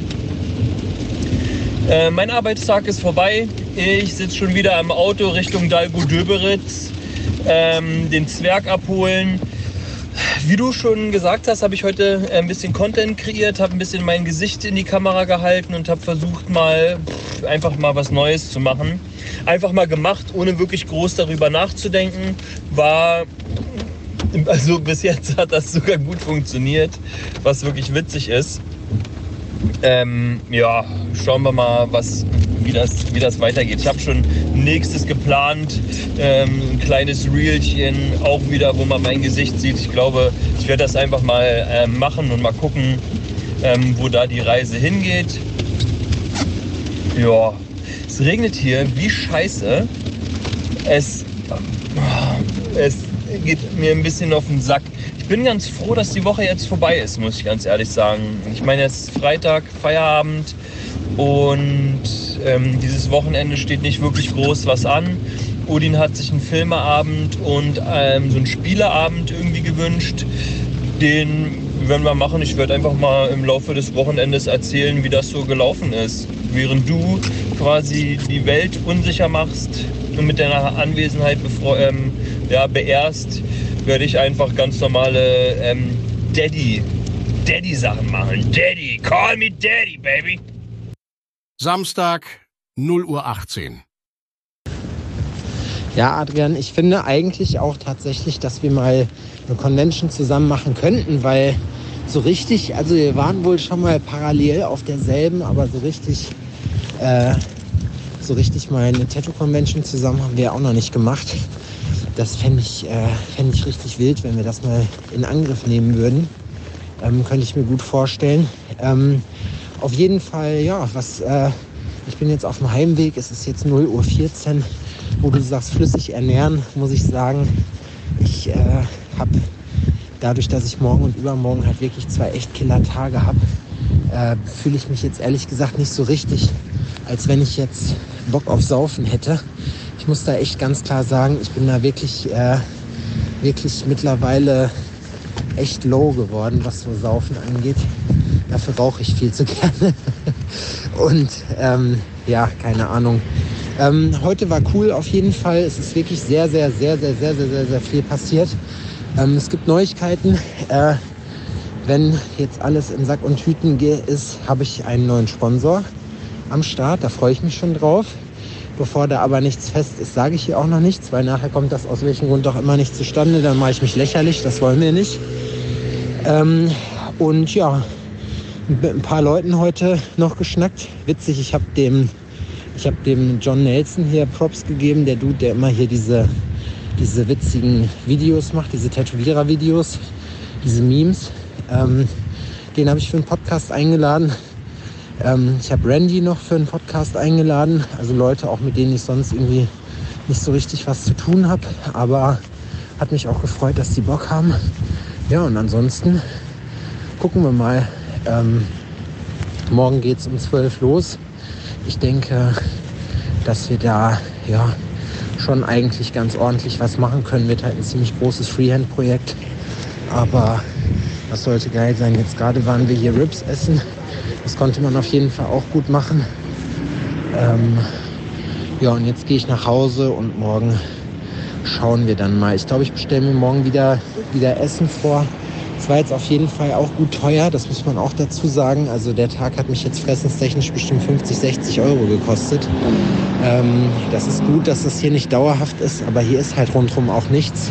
Äh, mein Arbeitstag ist vorbei. Ich sitze schon wieder im Auto Richtung Dalgo-Döberitz, ähm, den Zwerg abholen. Wie du schon gesagt hast, habe ich heute ein bisschen Content kreiert, habe ein bisschen mein Gesicht in die Kamera gehalten und habe versucht mal pff, einfach mal was Neues zu machen. Einfach mal gemacht, ohne wirklich groß darüber nachzudenken. War, also bis jetzt hat das sogar gut funktioniert, was wirklich witzig ist. Ähm, ja, schauen wir mal, was, wie, das, wie das weitergeht. Ich habe schon nächstes geplant, ähm, ein kleines Reelchen, auch wieder, wo man mein Gesicht sieht. Ich glaube, ich werde das einfach mal ähm, machen und mal gucken, ähm, wo da die Reise hingeht. Ja, es regnet hier wie scheiße. Es, es geht mir ein bisschen auf den Sack. Ich bin ganz froh, dass die Woche jetzt vorbei ist, muss ich ganz ehrlich sagen. Ich meine, es ist Freitag, Feierabend und ähm, dieses Wochenende steht nicht wirklich groß was an. Odin hat sich einen Filmeabend und ähm, so einen Spieleabend irgendwie gewünscht. Den werden wir machen. Ich werde einfach mal im Laufe des Wochenendes erzählen, wie das so gelaufen ist. Während du quasi die Welt unsicher machst und mit deiner Anwesenheit befre- ähm, ja, beehrst, werde ich einfach ganz normale ähm, Daddy, Daddy-Sachen machen. Daddy, call me Daddy, baby. Samstag, null Uhr achtzehn. Ja, Adrian, ich finde eigentlich auch tatsächlich, dass wir mal eine Convention zusammen machen könnten, weil so richtig, also wir waren wohl schon mal parallel auf derselben, aber so richtig, äh, so richtig mal eine Tattoo-Convention zusammen haben wir auch noch nicht gemacht. Das fände ich, äh, fänd ich richtig wild, wenn wir das mal in Angriff nehmen würden. Ähm, könnte ich mir gut vorstellen. Ähm, auf jeden Fall, ja, was, äh, ich bin jetzt auf dem Heimweg. Es ist jetzt null Uhr vierzehn. Wo du sagst, flüssig ernähren, muss ich sagen, ich äh, habe dadurch, dass ich morgen und übermorgen halt wirklich zwei echt Killer-Tage habe, äh, fühle ich mich jetzt ehrlich gesagt nicht so richtig, als wenn ich jetzt Bock auf Saufen hätte. Ich muss da echt ganz klar sagen, ich bin da wirklich, äh, wirklich mittlerweile echt low geworden, was so Saufen angeht. Dafür rauche ich viel zu gerne. Und ähm, ja, keine Ahnung. Ähm, heute war cool auf jeden Fall. Es ist wirklich sehr, sehr, sehr, sehr, sehr, sehr, sehr, sehr viel passiert. Ähm, es gibt Neuigkeiten. Äh, wenn jetzt alles in Sack und Tüten ist, habe ich einen neuen Sponsor am Start. Da freue ich mich schon drauf. Bevor da aber nichts fest ist, sage ich hier auch noch nichts, weil nachher kommt das aus welchem Grund auch immer nicht zustande. Dann mache ich mich lächerlich, das wollen wir nicht. Ähm, und ja, mit ein paar Leuten heute noch geschnackt. Witzig, ich habe dem, ich hab dem John Nelson hier Props gegeben, der Dude, der immer hier diese, diese witzigen Videos macht, diese Tätowierer-Videos, diese Memes. Ähm, den habe ich für einen Podcast eingeladen. Ähm, ich habe Randy noch für einen Podcast eingeladen, also Leute auch, mit denen ich sonst irgendwie nicht so richtig was zu tun habe, aber hat mich auch gefreut, dass die Bock haben. Ja, und ansonsten gucken wir mal. Ähm, morgen geht es um zwölf los. Ich denke, dass wir da ja schon eigentlich ganz ordentlich was machen können. Wird halt ein ziemlich großes Freehand-Projekt, aber das sollte geil sein. Jetzt gerade waren wir hier Ribs essen. Das konnte man auf jeden Fall auch gut machen. Ähm, ja, und jetzt gehe ich nach Hause und morgen schauen wir dann mal. Ich glaube, ich bestelle mir morgen wieder, wieder Essen vor. Es war jetzt auf jeden Fall auch gut teuer, das muss man auch dazu sagen. Also der Tag hat mich jetzt fressenstechnisch bestimmt fünfzig, sechzig Euro gekostet. Ähm, das ist gut, dass das hier nicht dauerhaft ist, aber hier ist halt rundherum auch nichts.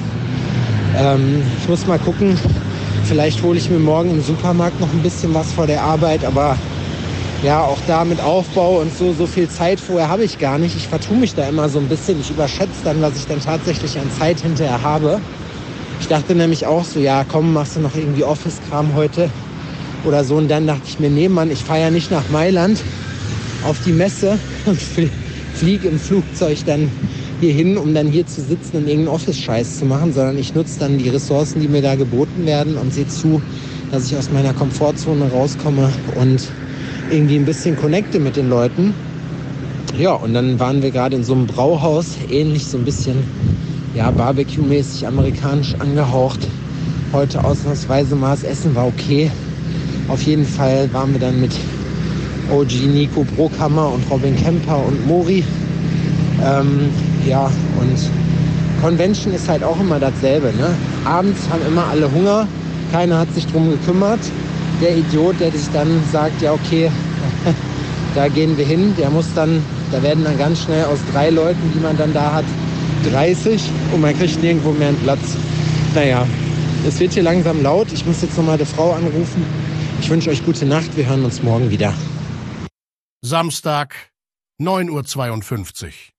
Ähm, ich muss mal gucken. Vielleicht hole ich mir morgen im Supermarkt noch ein bisschen was vor der Arbeit, aber ja, auch da mit Aufbau und so, so viel Zeit vorher habe ich gar nicht. Ich vertue mich da immer so ein bisschen. Ich überschätze dann, was ich dann tatsächlich an Zeit hinterher habe. Ich dachte nämlich auch so, ja komm, machst du noch irgendwie Office-Kram heute oder so. Und dann dachte ich mir, nee Mann, ich fahre ja nicht nach Mailand auf die Messe und fliege im Flugzeug dann hier hin, um dann hier zu sitzen und irgendeinen Office-Scheiß zu machen, sondern ich nutze dann die Ressourcen, die mir da geboten werden und sehe zu, dass ich aus meiner Komfortzone rauskomme und irgendwie ein bisschen connecte mit den Leuten. Ja, und dann waren wir gerade in so einem Brauhaus, ähnlich so ein bisschen ja, Barbecue-mäßig amerikanisch angehaucht. heute ausnahmsweise mal das Essen war okay. Auf jeden Fall waren wir dann mit O G Nico Brockhammer und Robin Kemper und Mori. Ähm, ja, und Convention ist halt auch immer dasselbe, ne? Abends haben immer alle Hunger, keiner hat sich drum gekümmert. Der Idiot, der sich dann sagt, ja okay, da gehen wir hin, der muss dann, da werden dann ganz schnell aus drei Leuten, die man dann da hat, dreißig und man kriegt nirgendwo mehr einen Platz. Naja, es wird hier langsam laut, ich muss jetzt nochmal die Frau anrufen. Ich wünsche euch gute Nacht, wir hören uns morgen wieder. Samstag, neun Uhr zweiundfünfzig.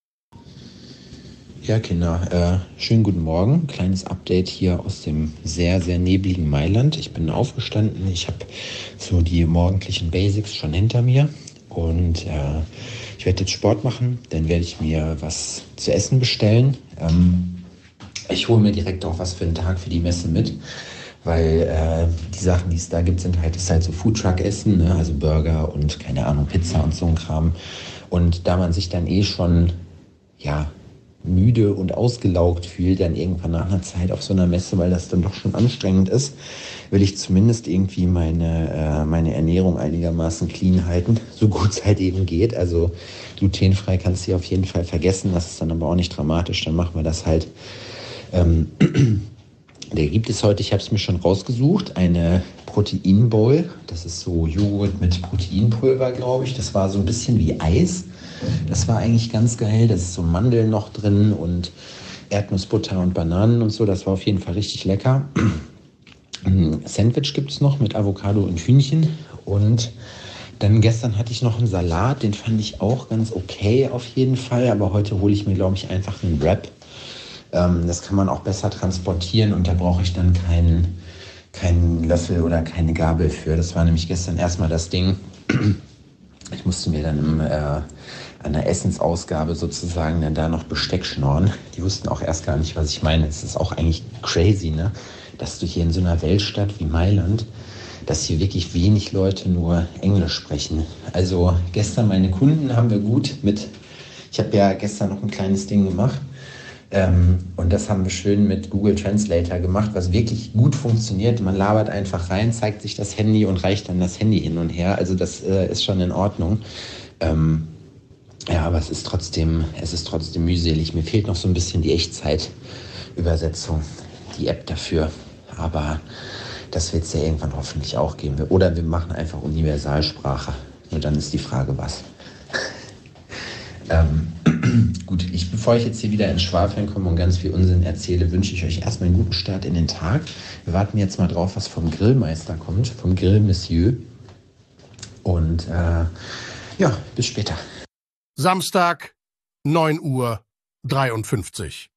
Ja, Kinder, äh, schönen guten Morgen. Kleines Update hier aus dem sehr, sehr nebligen Mailand. Ich bin aufgestanden, ich habe so die morgendlichen Basics schon hinter mir und äh, ich werde jetzt Sport machen, dann werde ich mir was zu essen bestellen. Ähm, ich hole mir direkt auch was für den Tag für die Messe mit, weil äh, die Sachen, die es da gibt, sind halt, ist halt so Foodtruck-Essen, ne? Also Burger und keine Ahnung, Pizza und so ein Kram. Und da man sich dann eh schon, ja, müde und ausgelaugt fühlt, dann irgendwann nach einer Zeit auf so einer Messe, weil das dann doch schon anstrengend ist, will ich zumindest irgendwie meine, äh, meine Ernährung einigermaßen clean halten, so gut es halt eben geht. Also glutenfrei kannst du auf jeden Fall vergessen, das ist dann aber auch nicht dramatisch, dann machen wir das halt. Ähm, der gibt es heute, ich habe es mir schon rausgesucht, eine Protein-Bowl, das ist so Joghurt mit Proteinpulver, glaube ich, das war so ein bisschen wie Eis. Das war eigentlich ganz geil. Da ist so Mandeln noch drin und Erdnussbutter und Bananen und so. Das war auf jeden Fall richtig lecker. Ein Sandwich gibt es noch mit Avocado und Hühnchen. Und dann gestern hatte ich noch einen Salat. Den fand ich auch ganz okay auf jeden Fall. Aber heute hole ich mir, glaube ich, einfach einen Wrap. Ähm, das kann man auch besser transportieren. Und da brauche ich dann keinen, keinen Löffel oder keine Gabel für. Das war nämlich gestern erstmal das Ding. Ich musste mir dann im, äh, an der Essensausgabe sozusagen dann da noch Besteck schnorren. Die wussten auch erst gar nicht, was ich meine. Es ist auch eigentlich crazy, ne? Dass du hier in so einer Weltstadt wie Mailand, dass hier wirklich wenig Leute nur Englisch sprechen. Also gestern meine Kunden haben wir gut mit, ich habe ja gestern noch ein kleines Ding gemacht, ähm, und das haben wir schön mit Google Translator gemacht, was wirklich gut funktioniert. Man labert einfach rein, zeigt sich das Handy und reicht dann das Handy hin und her. Also das äh, ist schon in Ordnung. Ähm, ja, aber es ist trotzdem, es ist trotzdem mühselig. Mir fehlt noch so ein bisschen die Echtzeitübersetzung, die App dafür. Aber das wird es ja irgendwann hoffentlich auch geben. Oder wir machen einfach Universalsprache. Nur dann ist die Frage, was. ähm, gut, ich, bevor ich jetzt hier wieder ins Schwafeln komme und ganz viel Unsinn erzähle, wünsche ich euch erstmal einen guten Start in den Tag. Wir warten jetzt mal drauf, was vom Grillmeister kommt, vom Grillmonsieur. Und äh, ja, bis später. Samstag, neun Uhr dreiundfünfzig.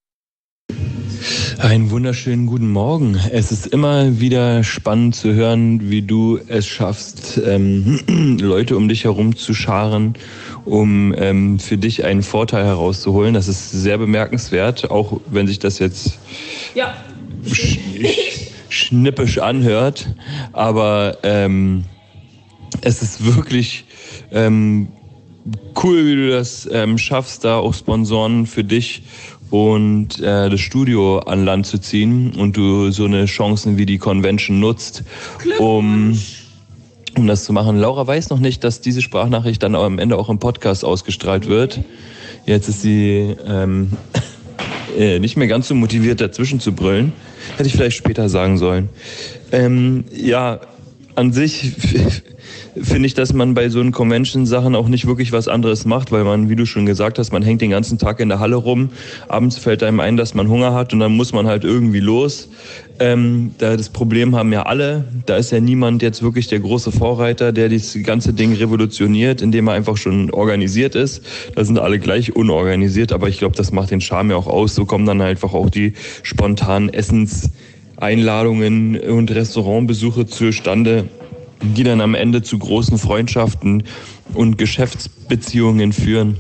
Einen wunderschönen guten Morgen. Es ist immer wieder spannend zu hören, wie du es schaffst, ähm, Leute um dich herum zu scharen, um ähm, für dich einen Vorteil herauszuholen. Das ist sehr bemerkenswert, auch wenn sich das jetzt ja. sch- sch- schnippisch anhört. Aber ähm, es ist wirklich ähm, cool, wie du das ähm, schaffst, da auch Sponsoren für dich und äh, das Studio an Land zu ziehen und du so eine Chancen wie die Convention nutzt, um, um das zu machen. Laura weiß noch nicht, dass diese Sprachnachricht dann am Ende auch im Podcast ausgestrahlt wird. Jetzt ist sie ähm, äh, nicht mehr ganz so motiviert, dazwischen zu brüllen. Hätte ich vielleicht später sagen sollen. Ähm, ja, an sich finde ich, dass man bei so einen Convention-Sachen auch nicht wirklich was anderes macht, weil man, wie du schon gesagt hast, man hängt den ganzen Tag in der Halle rum. Abends fällt einem ein, dass man Hunger hat und dann muss man halt irgendwie los. Ähm, da das Problem haben ja alle. Da ist ja niemand jetzt wirklich der große Vorreiter, der das ganze Ding revolutioniert, indem er einfach schon organisiert ist. Da sind alle gleich unorganisiert, aber ich glaube, das macht den Charme ja auch aus. So kommen dann einfach auch die spontanen Essenseinladungen und Restaurantbesuche zustande, die dann am Ende zu großen Freundschaften und Geschäftsbeziehungen führen.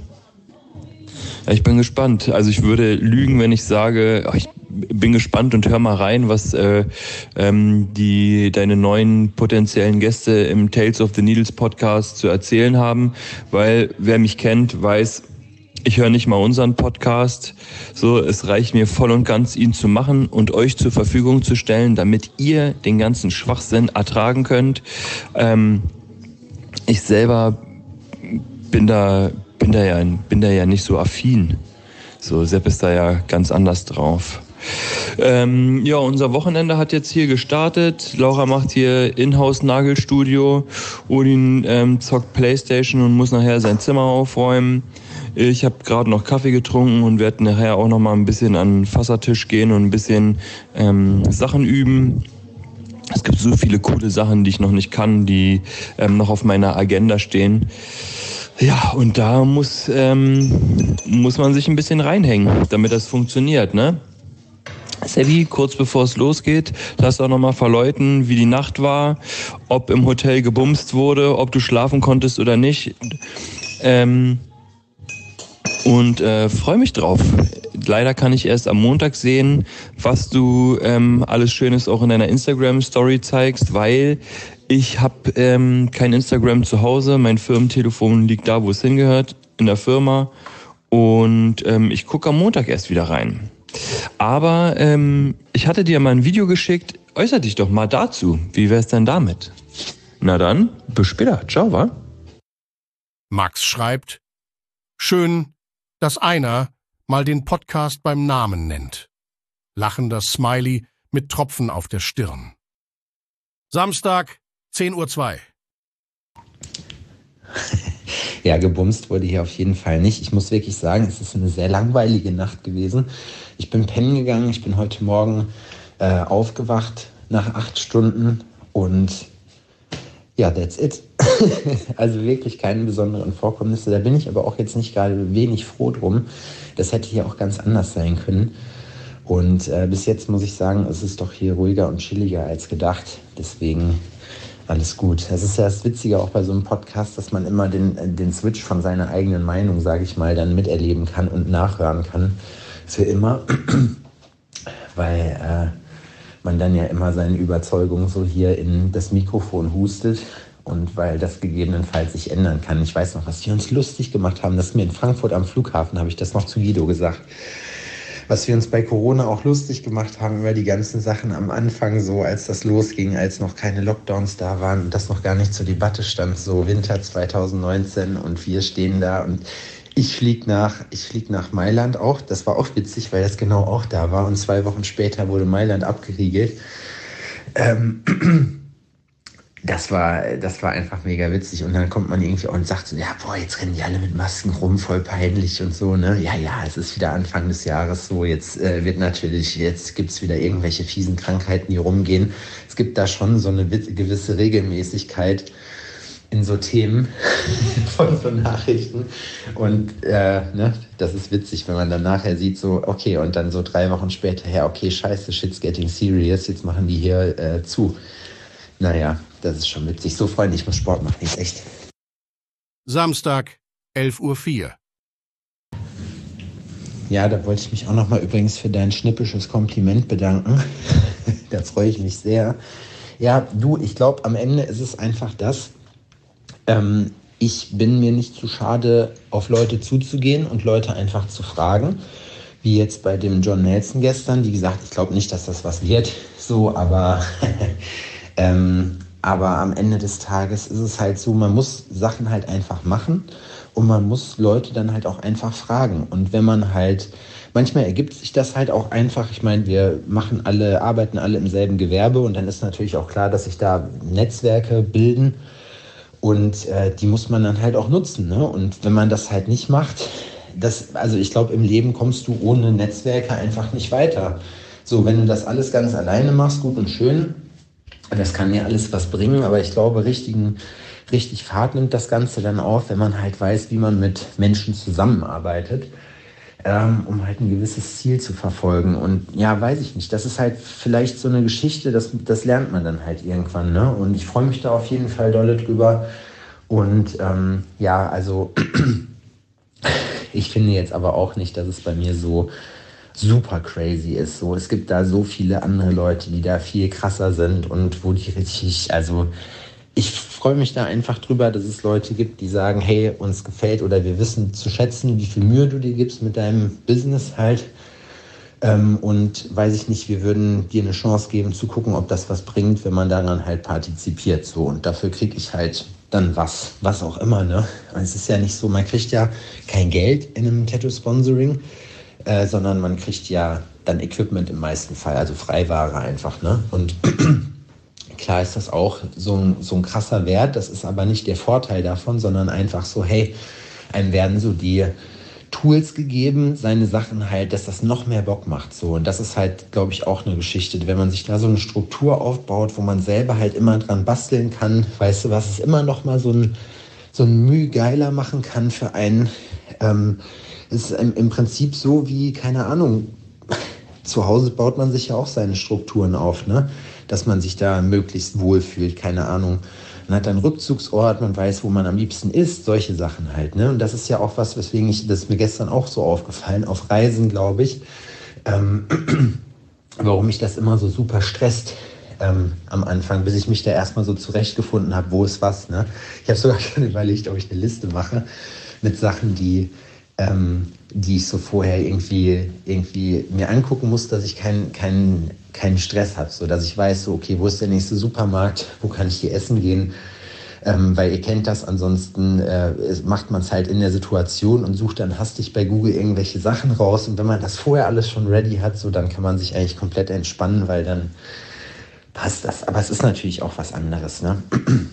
Ja, ich bin gespannt. Also ich würde lügen, wenn ich sage, ich bin gespannt und hör mal rein, was äh, ähm, die deine neuen potenziellen Gäste im Tales of the Needles Podcast zu erzählen haben, weil wer mich kennt, weiß, Ich höre nicht mal unseren Podcast. So, es reicht mir voll und ganz, ihn zu machen und euch zur Verfügung zu stellen, damit ihr den ganzen Schwachsinn ertragen könnt. Ähm, ich selber bin da, bin da ja, bin da ja nicht so affin. So, Sepp ist da ja ganz anders drauf. Ähm, ja, unser Wochenende hat jetzt hier gestartet. Laura macht hier Inhouse-Nagelstudio. Odin ähm, zockt Playstation und muss nachher sein Zimmer aufräumen. Ich habe gerade noch Kaffee getrunken und werde nachher auch noch mal ein bisschen an den Fassertisch gehen und ein bisschen ähm, Sachen üben. Es gibt so viele coole Sachen, die ich noch nicht kann, die ähm, noch auf meiner Agenda stehen. Ja, und da muss, ähm, muss man sich ein bisschen reinhängen, damit das funktioniert, ne? Sebi, kurz bevor es losgeht, lass doch nochmal verläuten, wie die Nacht war, ob im Hotel gebumst wurde, ob du schlafen konntest oder nicht. Ähm, und äh, freue mich drauf. Leider kann ich erst am Montag sehen, was du ähm, alles Schönes auch in deiner Instagram-Story zeigst, weil ich habe ähm, kein Instagram zu Hause. Mein Firmentelefon liegt da, wo es hingehört, in der Firma. Und ähm, ich gucke am Montag erst wieder rein. Aber ähm, ich hatte dir mal ein Video geschickt. Äußer dich doch mal dazu. Wie wär's denn damit? Na dann, bis später. Ciao, wa? Max schreibt: Schön, dass einer mal den Podcast beim Namen nennt. Lachender Smiley mit Tropfen auf der Stirn. Samstag, zehn Uhr zwei. Ja, gebumst wurde hier auf jeden Fall nicht. Ich muss wirklich sagen, es ist eine sehr langweilige Nacht gewesen. Ich bin pennen gegangen, ich bin heute Morgen äh, aufgewacht nach acht Stunden und ja, that's it. Also wirklich keine besonderen Vorkommnisse. Da bin ich aber auch jetzt nicht gerade wenig froh drum. Das hätte hier auch ganz anders sein können. Und äh, bis jetzt muss ich sagen, es ist doch hier ruhiger und chilliger als gedacht. Deswegen alles gut. Das ist ja das Witzige auch bei so einem Podcast, dass man immer den, den Switch von seiner eigenen Meinung, sage ich mal, dann miterleben kann und nachhören kann. Für immer. Weil äh, man dann ja immer seine Überzeugung so hier in das Mikrofon hustet und weil das gegebenenfalls sich ändern kann. Ich weiß noch, was wir uns lustig gemacht haben, das ist mir in Frankfurt am Flughafen, habe ich das noch zu Guido gesagt, was wir uns bei Corona auch lustig gemacht haben über die ganzen Sachen am Anfang, so als das losging, als noch keine Lockdowns da waren und das noch gar nicht zur Debatte stand, so Winter zwanzig neunzehn und wir stehen da und ich fliege nach, ich flieg nach Mailand auch. Das war auch witzig, weil das genau auch da war und zwei Wochen später wurde Mailand abgeriegelt. Ähm, das war, das war einfach mega witzig und dann kommt man irgendwie auch und sagt so, ja boah, jetzt rennen die alle mit Masken rum, voll peinlich und so, ne? Ja, ja, es ist wieder Anfang des Jahres so, jetzt äh, wird natürlich, jetzt gibt's wieder irgendwelche fiesen Krankheiten, die rumgehen. Es gibt da schon so eine gewisse Regelmäßigkeit in so Themen von so Nachrichten und äh, ne, das ist witzig, wenn man dann nachher sieht, so okay, und dann so drei Wochen später, ja okay, scheiße, shit's getting serious, jetzt machen die hier äh, zu. Naja, das ist schon witzig. So, Freunde, ich muss Sport machen, jetzt echt. Samstag, elf Uhr vier. Ja, da wollte ich mich auch nochmal übrigens für dein schnippisches Kompliment bedanken. Da freue ich mich sehr. Ja, du, ich glaube, am Ende ist es einfach das, Ähm, ich bin mir nicht zu schade, auf Leute zuzugehen und Leute einfach zu fragen, wie jetzt bei dem John Nelson gestern. Wie gesagt, ich glaube nicht, dass das was wird, so, aber, ähm, aber am Ende des Tages ist es halt so, man muss Sachen halt einfach machen und man muss Leute dann halt auch einfach fragen. Und wenn man halt, manchmal ergibt sich das halt auch einfach, ich meine, wir machen alle, arbeiten alle im selben Gewerbe und dann ist natürlich auch klar, dass sich da Netzwerke bilden. Und äh, die muss man dann halt auch nutzen, ne? Und wenn man das halt nicht macht, das, also ich glaube, im Leben kommst du ohne Netzwerke einfach nicht weiter. So, wenn du das alles ganz alleine machst, gut und schön, das kann ja alles was bringen, aber ich glaube, richtigen, richtig Fahrt nimmt das Ganze dann auf, wenn man halt weiß, wie man mit Menschen zusammenarbeitet, ähm, um halt ein gewisses Ziel zu verfolgen. Und ja, weiß ich nicht, das ist halt vielleicht so eine Geschichte, das, das lernt man dann halt irgendwann, ne? Und ich freue mich da auf jeden Fall dolle drüber. Und ähm, ja, also ich finde jetzt aber auch nicht, dass es bei mir so super crazy ist. So, es gibt da so viele andere Leute, die da viel krasser sind und wo die richtig, also ich freue mich da einfach drüber, dass es Leute gibt, die sagen, hey, uns gefällt oder wir wissen zu schätzen, wie viel Mühe du dir gibst mit deinem Business halt. Ähm, und weiß ich nicht, wir würden dir eine Chance geben zu gucken, ob das was bringt, wenn man daran halt partizipiert. So. Und dafür kriege ich halt dann was, was auch immer. Ne? Es ist ja nicht so, man kriegt ja kein Geld in einem Tattoo-Sponsoring, äh, sondern man kriegt ja dann Equipment im meisten Fall, also Freiware einfach. Ne? Und klar ist das auch so ein, so ein krasser Wert, das ist aber nicht der Vorteil davon, sondern einfach so, hey, einem werden so die Tools gegeben, seine Sachen halt, dass das noch mehr Bock macht. So. Und das ist halt, glaube ich, auch eine Geschichte. Wenn man sich da so eine Struktur aufbaut, wo man selber halt immer dran basteln kann, weißt du, was es immer noch mal so ein, so ein Mühe geiler machen kann für einen, ähm, ist im, im Prinzip so wie, keine Ahnung, zu Hause baut man sich ja auch seine Strukturen auf, ne? Dass man sich da möglichst wohlfühlt, keine Ahnung. Man hat einen Rückzugsort, man weiß, wo man am liebsten ist, solche Sachen halt. Ne? Und das ist ja auch was, weswegen ich, das ist mir gestern auch so aufgefallen, auf Reisen, glaube ich, ähm, warum mich das immer so super stresst ähm, am Anfang, bis ich mich da erstmal so zurechtgefunden habe, wo ist was. Ne? Ich habe sogar schon überlegt, ob ich eine Liste mache mit Sachen, die, ähm, die ich so vorher irgendwie, irgendwie mir angucken muss, dass ich keinen keinen keinen Stress habe, so dass ich weiß, so okay, wo ist der nächste Supermarkt, wo kann ich hier essen gehen, ähm, weil ihr kennt das, ansonsten äh, macht man es halt in der Situation und sucht dann hastig bei Google irgendwelche Sachen raus und wenn man das vorher alles schon ready hat, so dann kann man sich eigentlich komplett entspannen, weil dann passt das, aber es ist natürlich auch was anderes, ne?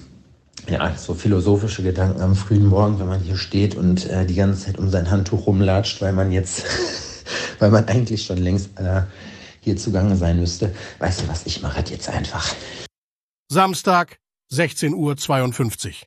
Ja, so philosophische Gedanken am frühen Morgen, wenn man hier steht und äh, die ganze Zeit um sein Handtuch rumlatscht, weil man jetzt, weil man eigentlich schon längst äh, hier zugange sein müsste. Weißt du was, ich mache das jetzt einfach. Samstag, sechzehn Uhr zweiundfünfzig.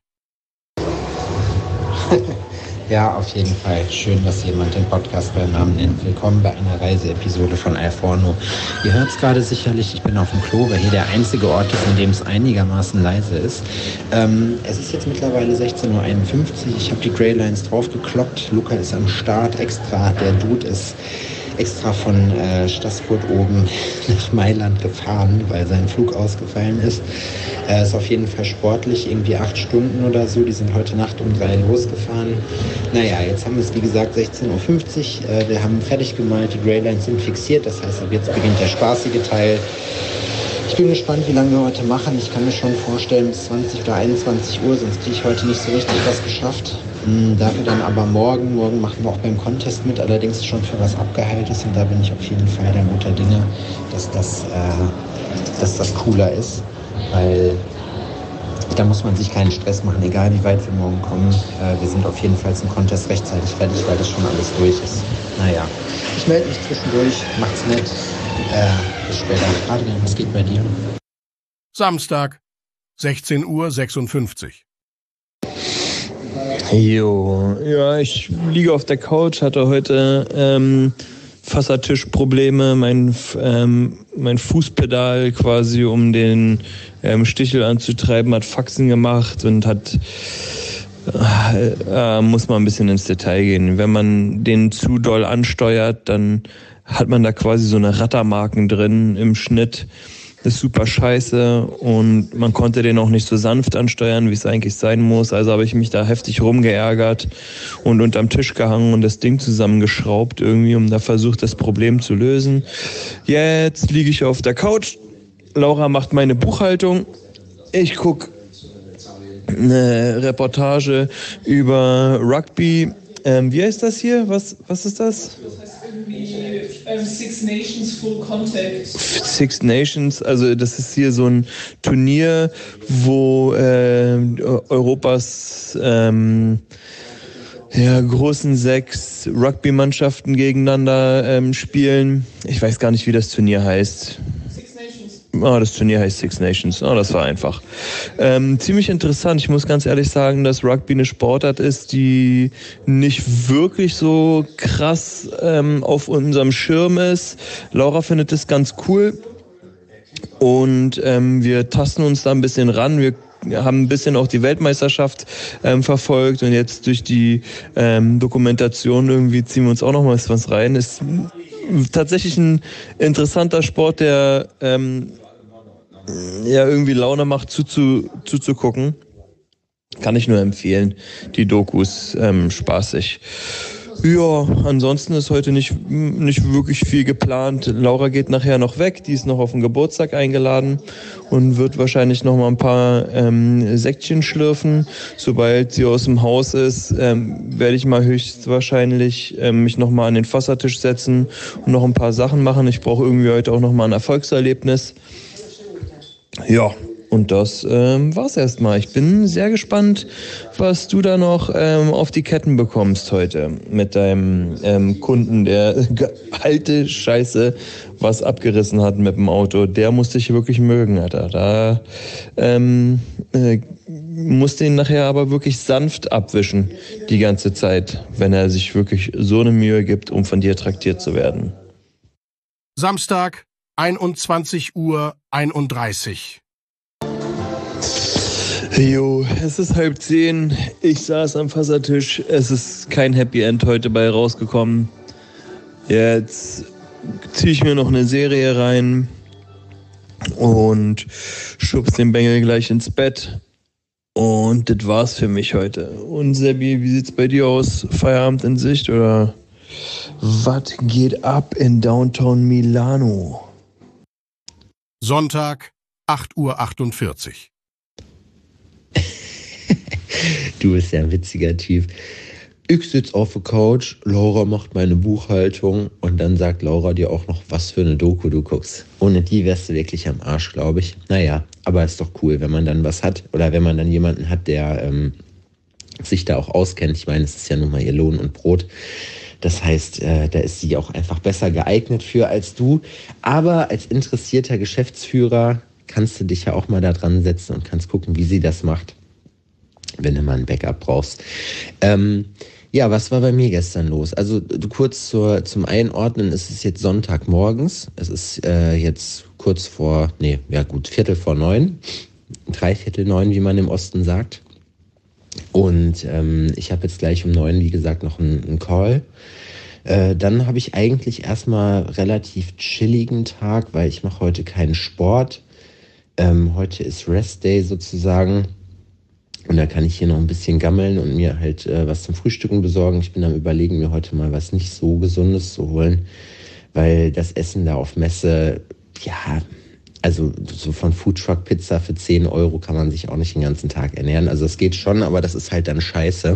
Ja, auf jeden Fall. Schön, dass jemand den Podcast beim Namen nennt. Willkommen bei einer Reiseepisode von Alforno. Ihr hört es gerade sicherlich, ich bin auf dem Klo, weil hier der einzige Ort ist, in dem es einigermaßen leise ist. Ähm, es ist jetzt mittlerweile sechzehn Uhr einundfünfzig. Ich habe die Greylines draufgekloppt. Luca ist am Start extra. Der Dude ist extra von äh, Stassfurt oben nach Mailand gefahren, weil sein Flug ausgefallen ist. Äh, ist auf jeden Fall sportlich, irgendwie acht Stunden oder so. Die sind heute Nacht um drei losgefahren. Naja, jetzt haben wir es wie gesagt sechzehn Uhr fünfzig. Äh, wir haben fertig gemalt, die Greylines sind fixiert. Das heißt, ab jetzt beginnt der spaßige Teil. Ich bin gespannt, wie lange wir heute machen. Ich kann mir schon vorstellen, bis zwanzig oder einundzwanzig Uhr, sonst kriege ich heute nicht so richtig was geschafft. Mhm, dafür dann aber morgen. Morgen machen wir auch beim Contest mit, allerdings schon für was Abgeheiltes. Und da bin ich auf jeden Fall der guter Dinge, dass das, äh, dass das cooler ist. Weil da muss man sich keinen Stress machen, egal wie weit wir morgen kommen. Äh, wir sind auf jeden Fall zum Contest rechtzeitig fertig, weil das schon alles durch ist. Naja, ich melde mich zwischendurch. Macht's nett. Äh, bis später. Adrian, was geht bei dir? Samstag, sechzehn Uhr sechsundfünfzig. Jo, ja, ich liege auf der Couch, hatte heute ähm, Fassertischprobleme. Mein, ähm, mein Fußpedal quasi, um den ähm, Stichel anzutreiben, hat Faxen gemacht und hat äh, äh, muss man ein bisschen ins Detail gehen. Wenn man den zu doll ansteuert, dann hat man da quasi so eine Rattermarken drin im Schnitt. Das ist super scheiße und man konnte den auch nicht so sanft ansteuern, wie es eigentlich sein muss. Also habe ich mich da heftig rumgeärgert und unterm Tisch gehangen und das Ding zusammengeschraubt irgendwie, um da versucht, das Problem zu lösen. Jetzt liege ich auf der Couch. Laura macht meine Buchhaltung. Ich gucke eine Reportage über Rugby. Ähm, wie heißt das hier? Was, was ist das? Das heißt irgendwie ähm, Six Nations Full Contact. Six Nations, also das ist hier so ein Turnier, wo äh, Europas ähm, ja, großen sechs Rugby-Mannschaften gegeneinander ähm, spielen. Ich weiß gar nicht, wie das Turnier heißt. Ah, das Turnier heißt Six Nations. Ah, das war einfach. Ähm, ziemlich interessant. Ich muss ganz ehrlich sagen, dass Rugby eine Sportart ist, die nicht wirklich so krass ähm, auf unserem Schirm ist. Laura findet es ganz cool. Und ähm, wir tasten uns da ein bisschen ran. Wir haben ein bisschen auch die Weltmeisterschaft ähm, verfolgt. Und jetzt durch die ähm, Dokumentation irgendwie ziehen wir uns auch noch mal was rein. Ist tatsächlich ein interessanter Sport, der ähm, ja irgendwie Laune macht zuzu, zuzugucken. Kann ich nur empfehlen. Die Dokus, ähm, spaßig. Ja, ansonsten ist heute nicht, nicht wirklich viel geplant. Laura geht nachher noch weg, die ist noch auf den Geburtstag eingeladen und wird wahrscheinlich noch mal ein paar ähm, Säckchen schlürfen. Sobald sie aus dem Haus ist, ähm, werde ich mal höchstwahrscheinlich ähm, mich noch mal an den Fassertisch setzen und noch ein paar Sachen machen. Ich brauche irgendwie heute auch noch mal ein Erfolgserlebnis. Ja. Und das ähm, war's erstmal. Ich bin sehr gespannt, was du da noch ähm, auf die Ketten bekommst heute mit deinem ähm, Kunden, der alte Scheiße was abgerissen hat mit dem Auto. Der musste ich wirklich mögen, Alter. Da ähm, äh, musste ihn nachher aber wirklich sanft abwischen die ganze Zeit, wenn er sich wirklich so eine Mühe gibt, um von dir traktiert zu werden. Samstag, einundzwanzig Uhr einunddreißig. Jo, es ist halb zehn. Ich saß am Fassertisch. Es ist kein Happy End heute bei rausgekommen. Jetzt ziehe ich mir noch eine Serie rein und schubs den Bengel gleich ins Bett. Und das war's für mich heute. Und Sebi, wie sieht's bei dir aus? Feierabend in Sicht oder was geht ab in Downtown Milano? Sonntag, acht Uhr achtundvierzig. Du bist ja ein witziger Typ. Ich sitze auf der Couch, Laura macht meine Buchhaltung und dann sagt Laura dir auch noch, was für eine Doku du guckst. Ohne die wärst du wirklich am Arsch, glaube ich. Naja, aber ist doch cool, wenn man dann was hat oder wenn man dann jemanden hat, der ähm, sich da auch auskennt. Ich meine, es ist ja nun mal ihr Lohn und Brot. Das heißt, äh, da ist sie auch einfach besser geeignet für als du. Aber als interessierter Geschäftsführer kannst du dich ja auch mal da dran setzen und kannst gucken, wie sie das macht, wenn du mal ein Backup brauchst. Ähm, ja, was war bei mir gestern los? Also kurz zur, zum Einordnen, es ist jetzt Sonntagmorgens. Es ist äh, jetzt kurz vor, nee, ja gut, Viertel vor neun. Dreiviertel neun, wie man im Osten sagt. Und ähm, ich habe jetzt gleich um neun, wie gesagt, noch einen, einen Call. Äh, dann habe ich eigentlich erstmal relativ chilligen Tag, weil ich mache heute keinen Sport. Ähm, heute ist Rest Day sozusagen. Und da kann ich hier noch ein bisschen gammeln und mir halt äh, was zum Frühstücken besorgen. Ich bin am Überlegen, mir heute mal was nicht so Gesundes zu holen, weil das Essen da auf Messe, ja, also so von Foodtruck Pizza für zehn Euro kann man sich auch nicht den ganzen Tag ernähren. Also es geht schon, aber das ist halt dann scheiße.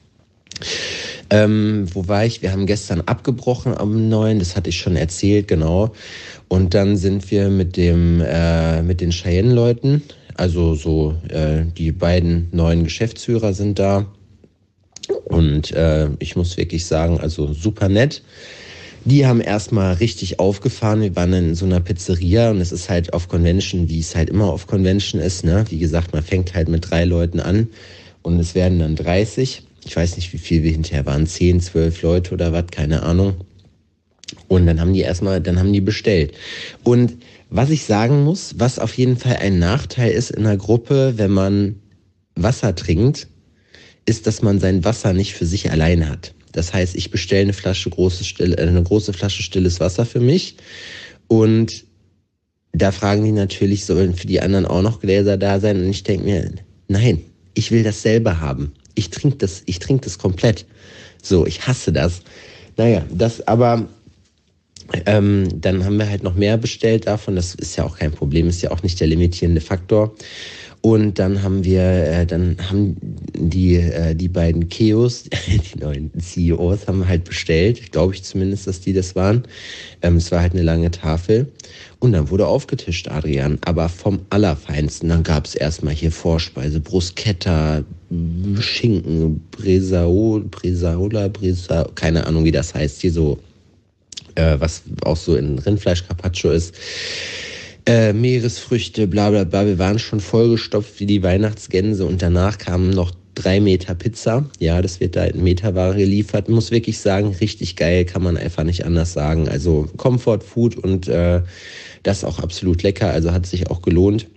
Ähm, wo war ich? Wir haben gestern abgebrochen am neuen, das hatte ich schon erzählt, genau. Und dann sind wir mit dem äh, mit den Cheyenne-Leuten, also so äh, die beiden neuen Geschäftsführer sind da. Und äh, ich muss wirklich sagen, also super nett. Die haben erstmal richtig aufgefahren. Wir waren in so einer Pizzeria und es ist halt auf Convention, wie es halt immer auf Convention ist, ne? Wie gesagt, man fängt halt mit drei Leuten an und es werden dann dreißig. Ich weiß nicht, wie viel wir hinterher waren, zehn, zwölf Leute oder was, keine Ahnung. Und dann haben die erstmal, dann haben die bestellt. Und was ich sagen muss, was auf jeden Fall ein Nachteil ist in einer Gruppe, wenn man Wasser trinkt, ist, dass man sein Wasser nicht für sich alleine hat. Das heißt, ich bestelle eine Flasche großes, still, eine große Flasche stilles Wasser für mich und da fragen die natürlich, sollen für die anderen auch noch Gläser da sein? Und ich denke mir, nein, ich will das selber haben. Ich trinke das, ich trinke das komplett. So, ich hasse das. Naja, das aber... Ähm, dann haben wir halt noch mehr bestellt davon, das ist ja auch kein Problem, ist ja auch nicht der limitierende Faktor. Und dann haben wir, äh, dann haben die, äh, die beiden Keos, die neuen C E Os, haben halt bestellt, glaube ich zumindest, dass die das waren. Ähm, es war halt eine lange Tafel. Und dann wurde aufgetischt, Adrian, aber vom Allerfeinsten. Dann gab es erstmal hier Vorspeise, Bruschetta, Schinken, Bresaola, Bresaola, Bresa, keine Ahnung, wie das heißt, hier so, äh, was auch so in Rindfleisch-Carpaccio ist. Äh, Meeresfrüchte, bla bla bla, wir waren schon vollgestopft wie die Weihnachtsgänse und danach kamen noch drei Meter Pizza. Ja, das wird da in Meterware geliefert. Muss wirklich sagen, richtig geil, kann man einfach nicht anders sagen. Also Comfort Food und äh, das auch absolut lecker, also hat sich auch gelohnt.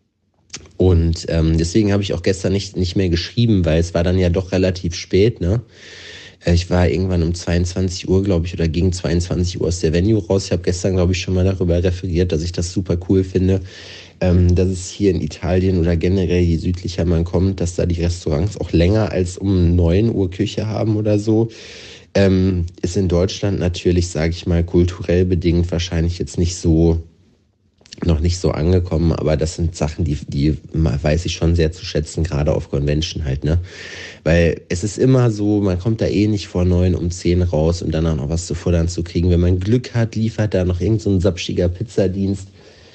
Und ähm, deswegen habe ich auch gestern nicht, nicht mehr geschrieben, weil es war dann ja doch relativ spät, ne? Ich war irgendwann um zweiundzwanzig Uhr, glaube ich, oder gegen zweiundzwanzig Uhr aus der Venue raus. Ich habe gestern, glaube ich, schon mal darüber referiert, dass ich das super cool finde, ähm, dass es hier in Italien oder generell, je südlicher man kommt, dass da die Restaurants auch länger als um neun Uhr Küche haben oder so. Ähm, ist in Deutschland natürlich, sage ich mal, kulturell bedingt wahrscheinlich jetzt nicht so, noch nicht so angekommen, aber das sind Sachen, die, die weiß ich schon sehr zu schätzen, gerade auf Convention halt, ne? Weil es ist immer so, man kommt da eh nicht vor neun um zehn raus, um dann auch noch was zu futtern zu kriegen. Wenn man Glück hat, liefert da noch irgend so ein sapschiger Pizzadienst.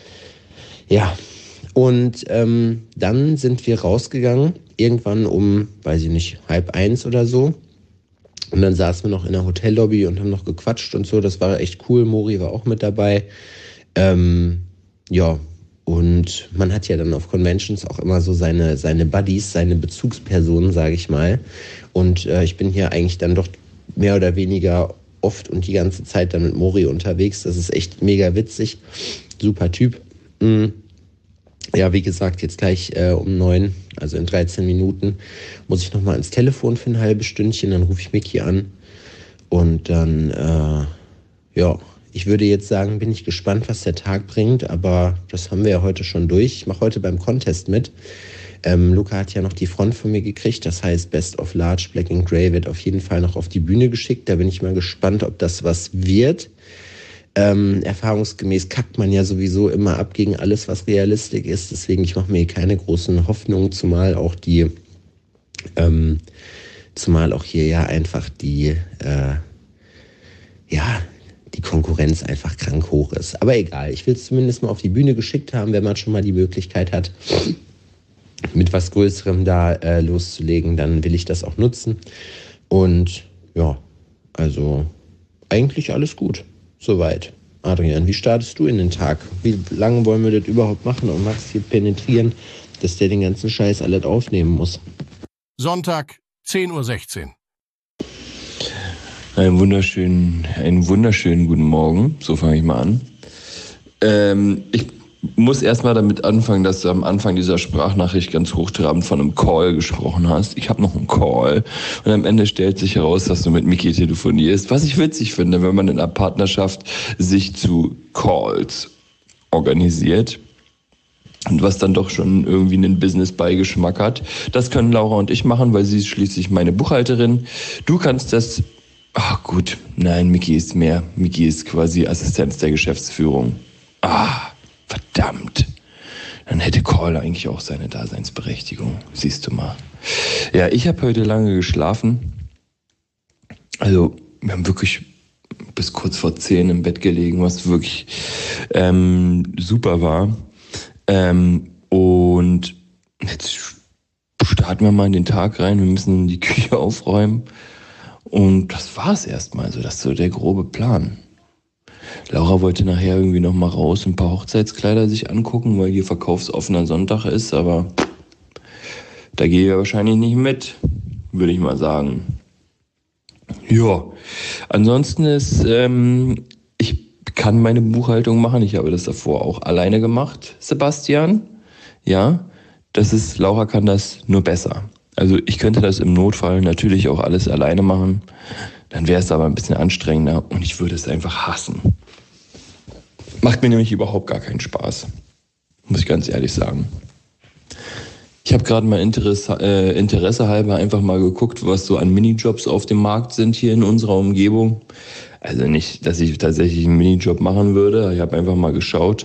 Ja, und ähm, dann sind wir rausgegangen, irgendwann um, weiß ich nicht, halb eins oder so. Und dann saßen wir noch in der Hotellobby und haben noch gequatscht und so. Das war echt cool. Mori war auch mit dabei. Ähm, ja, und man hat ja dann auf Conventions auch immer so seine, seine Buddies, seine Bezugspersonen, sage ich mal. Und äh, ich bin hier eigentlich dann doch mehr oder weniger oft und die ganze Zeit dann mit Mori unterwegs. Das ist echt mega witzig. Super Typ. Mhm. Ja, wie gesagt, jetzt gleich äh, um neun, also in dreizehn Minuten, muss ich nochmal ins Telefon für ein halbes Stündchen, dann rufe ich Micky an und dann, äh, ja, ich würde jetzt sagen, bin ich gespannt, was der Tag bringt, aber das haben wir ja heute schon durch. Ich mache heute beim Contest mit. Ähm, Luca hat ja noch die Front von mir gekriegt, das heißt Best of Large Black and Grey wird auf jeden Fall noch auf die Bühne geschickt. Da bin ich mal gespannt, ob das was wird. Ähm, erfahrungsgemäß kackt man ja sowieso immer ab gegen alles, was Realistik ist. Deswegen, ich mache mir keine großen Hoffnungen, zumal auch die, ähm, zumal auch hier ja einfach die, äh, ja, die Konkurrenz einfach krank hoch ist. Aber egal, ich will es zumindest mal auf die Bühne geschickt haben, wenn man schon mal die Möglichkeit hat, mit was Größerem da äh, loszulegen, dann will ich das auch nutzen. Und ja, also eigentlich alles gut. Soweit. Adrian, wie startest du in den Tag? Wie lange wollen wir das überhaupt machen und Max hier penetrieren, dass der den ganzen Scheiß alles aufnehmen muss? Sonntag, zehn Uhr sechzehn. Einen wunderschönen, einen wunderschönen guten Morgen. So fange ich mal an. Ähm, ich muss erstmal damit anfangen, dass du am Anfang dieser Sprachnachricht ganz hochtrabend von einem Call gesprochen hast. Ich habe noch einen Call. Und am Ende stellt sich heraus, dass du mit Micky telefonierst. Was ich witzig finde, wenn man in einer Partnerschaft sich zu Calls organisiert. Und was dann doch schon irgendwie einen Business-Beigeschmack hat. Das können Laura und ich machen, weil sie ist schließlich meine Buchhalterin. Du kannst das... Ach gut, nein, Micky ist mehr. Micky ist quasi Assistenz der Geschäftsführung. Ah, verdammt. Dann hätte Call eigentlich auch seine Daseinsberechtigung. Siehst du mal. Ja, ich habe heute lange geschlafen. Also, wir haben wirklich bis kurz vor zehn im Bett gelegen, was wirklich ähm, super war. Ähm, und jetzt starten wir mal in den Tag rein. Wir müssen die Küche aufräumen. Und das war's erstmal. Also, das ist so der grobe Plan. Laura wollte nachher irgendwie noch mal raus ein paar Hochzeitskleider sich angucken, weil hier verkaufsoffener Sonntag ist, aber da gehe ich wahrscheinlich nicht mit, würde ich mal sagen. Ja, ansonsten ist, ähm, ich kann meine Buchhaltung machen, ich habe das davor auch alleine gemacht, Sebastian. Ja, das ist, Laura kann das nur besser. Also ich könnte das im Notfall natürlich auch alles alleine machen, dann wäre es aber ein bisschen anstrengender und ich würde es einfach hassen. Macht mir nämlich überhaupt gar keinen Spaß, muss ich ganz ehrlich sagen. Ich habe gerade mal Interesse, äh, Interesse halber einfach mal geguckt, was so an Minijobs auf dem Markt sind hier in unserer Umgebung. Also nicht, dass ich tatsächlich einen Minijob machen würde, ich habe einfach mal geschaut.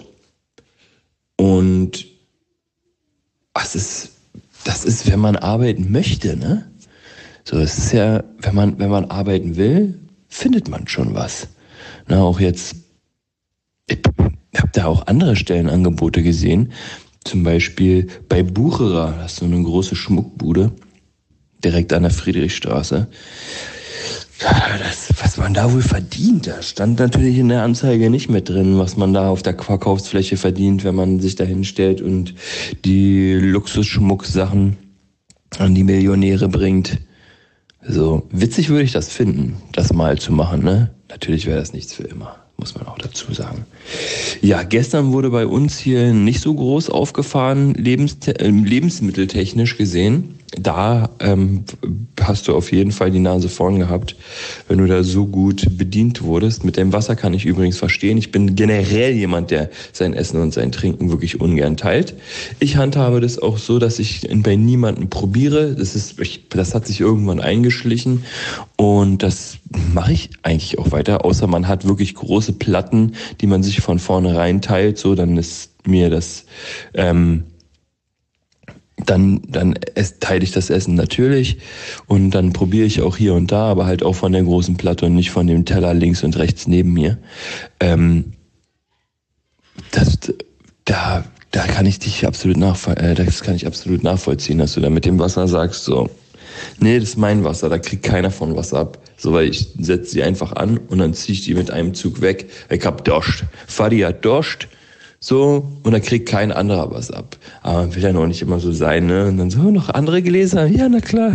Und was ist, das ist, wenn man arbeiten möchte, ne? So, es ist ja, wenn man, wenn man arbeiten will, findet man schon was. Na, auch jetzt, ich habe da auch andere Stellenangebote gesehen. Zum Beispiel bei Bucherer, das ist so eine große Schmuckbude, direkt an der Friedrichstraße. Das, was man da wohl verdient, da stand natürlich in der Anzeige nicht mit drin, was man da auf der Verkaufsfläche verdient, wenn man sich da hinstellt und die Luxusschmucksachen an die Millionäre bringt. So, witzig würde ich das finden, das mal zu machen, ne? Natürlich wäre das nichts für immer, muss man auch dazu sagen. Ja, gestern wurde bei uns hier nicht so groß aufgefahren, lebens- äh, lebensmitteltechnisch gesehen. da ähm, hast du auf jeden Fall die Nase vorn gehabt, wenn du da so gut bedient wurdest. Mit dem Wasser kann ich übrigens verstehen. Ich bin generell jemand, der sein Essen und sein Trinken wirklich ungern teilt. Ich handhabe das auch so, dass ich bei niemandem probiere. Das ist, ich, das hat sich irgendwann eingeschlichen und das mache ich eigentlich auch weiter. Außer man hat wirklich große Platten, die man sich von vornherein teilt. So, dann ist mir das ähm, Dann, dann teile ich das Essen natürlich und dann probiere ich auch hier und da, aber halt auch von der großen Platte und nicht von dem Teller links und rechts neben mir. Ähm, das, da, da kann ich dich absolut nachvoll, äh, das kann ich absolut nachvollziehen, dass du da mit dem Wasser sagst, so, nee, das ist mein Wasser, da kriegt keiner von was ab. So, weil ich setze sie einfach an und dann ziehe ich die mit einem Zug weg. Ich hab Durst. Fadi hat Durst. So, und da kriegt kein anderer was ab. Aber man will ja noch nicht immer so sein, ne? Und dann so, noch andere Gläser? Ja, na klar.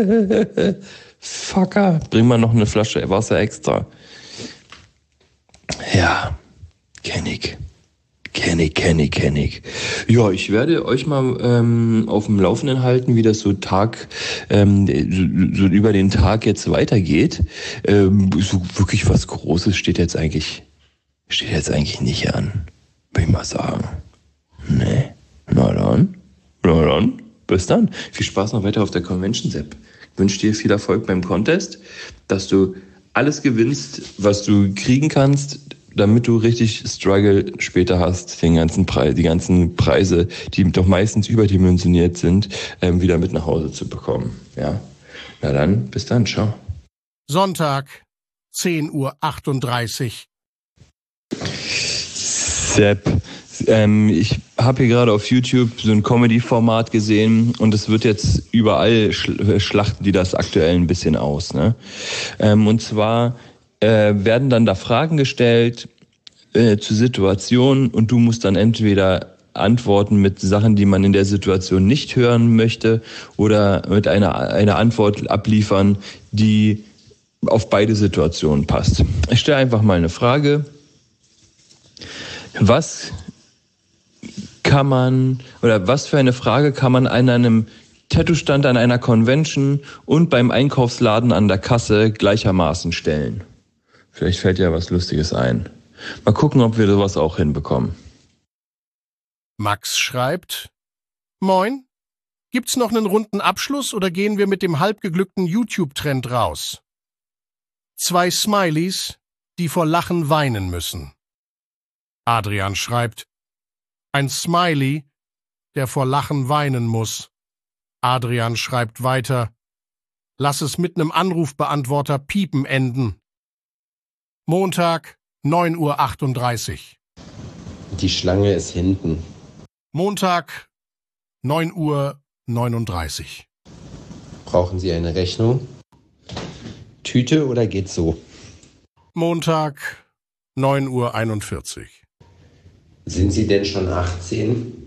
Fucker. Bring mal noch eine Flasche Wasser extra. Ja, kenn ich. Kenn ich, kenn ich, kenn ich. Ja, ich werde euch mal ähm, auf dem Laufenden halten, wie das so Tag, ähm, so, so über den Tag jetzt weitergeht. Ähm, so wirklich was Großes steht jetzt eigentlich, steht jetzt eigentlich nicht an. Will ich mal sagen. Nee. Na dann. Na dann. Bis dann. Viel Spaß noch weiter auf der Convention, Sepp. Ich wünsche dir viel Erfolg beim Contest, dass du alles gewinnst, was du kriegen kannst, damit du richtig Struggle später hast, den ganzen Preis, die ganzen Preise, die doch meistens überdimensioniert sind, ähm, wieder mit nach Hause zu bekommen. Ja. Na dann, bis dann. Ciao. Sonntag, zehn Uhr achtunddreißig. Sepp, ähm, ich habe hier gerade auf YouTube so ein Comedy-Format gesehen und es wird jetzt überall schl- schlachten die das aktuell ein bisschen aus. Ne? Ähm, und zwar äh, werden dann da Fragen gestellt äh, zu Situationen und du musst dann entweder antworten mit Sachen, die man in der Situation nicht hören möchte oder mit einer, einer Antwort abliefern, die auf beide Situationen passt. Ich stelle einfach mal eine Frage. Was kann man, oder was für eine Frage kann man an einem Tattoo-Stand, an einer Convention und beim Einkaufsladen an der Kasse gleichermaßen stellen? Vielleicht fällt ja was Lustiges ein. Mal gucken, ob wir sowas auch hinbekommen. Max schreibt: Moin, gibt's noch einen runden Abschluss oder gehen wir mit dem halbgeglückten YouTube-Trend raus? Zwei Smileys, die vor Lachen weinen müssen. Adrian schreibt: Ein Smiley, der vor Lachen weinen muss. Adrian schreibt weiter: Lass es mit nem Anrufbeantworter piepen enden. Montag, neun Uhr achtunddreißig. Die Schlange ist hinten. Montag, neun Uhr neununddreißig. Brauchen Sie eine Rechnung? Tüte oder geht's so? Montag, neun Uhr einundvierzig. Sind Sie denn schon achtzehn?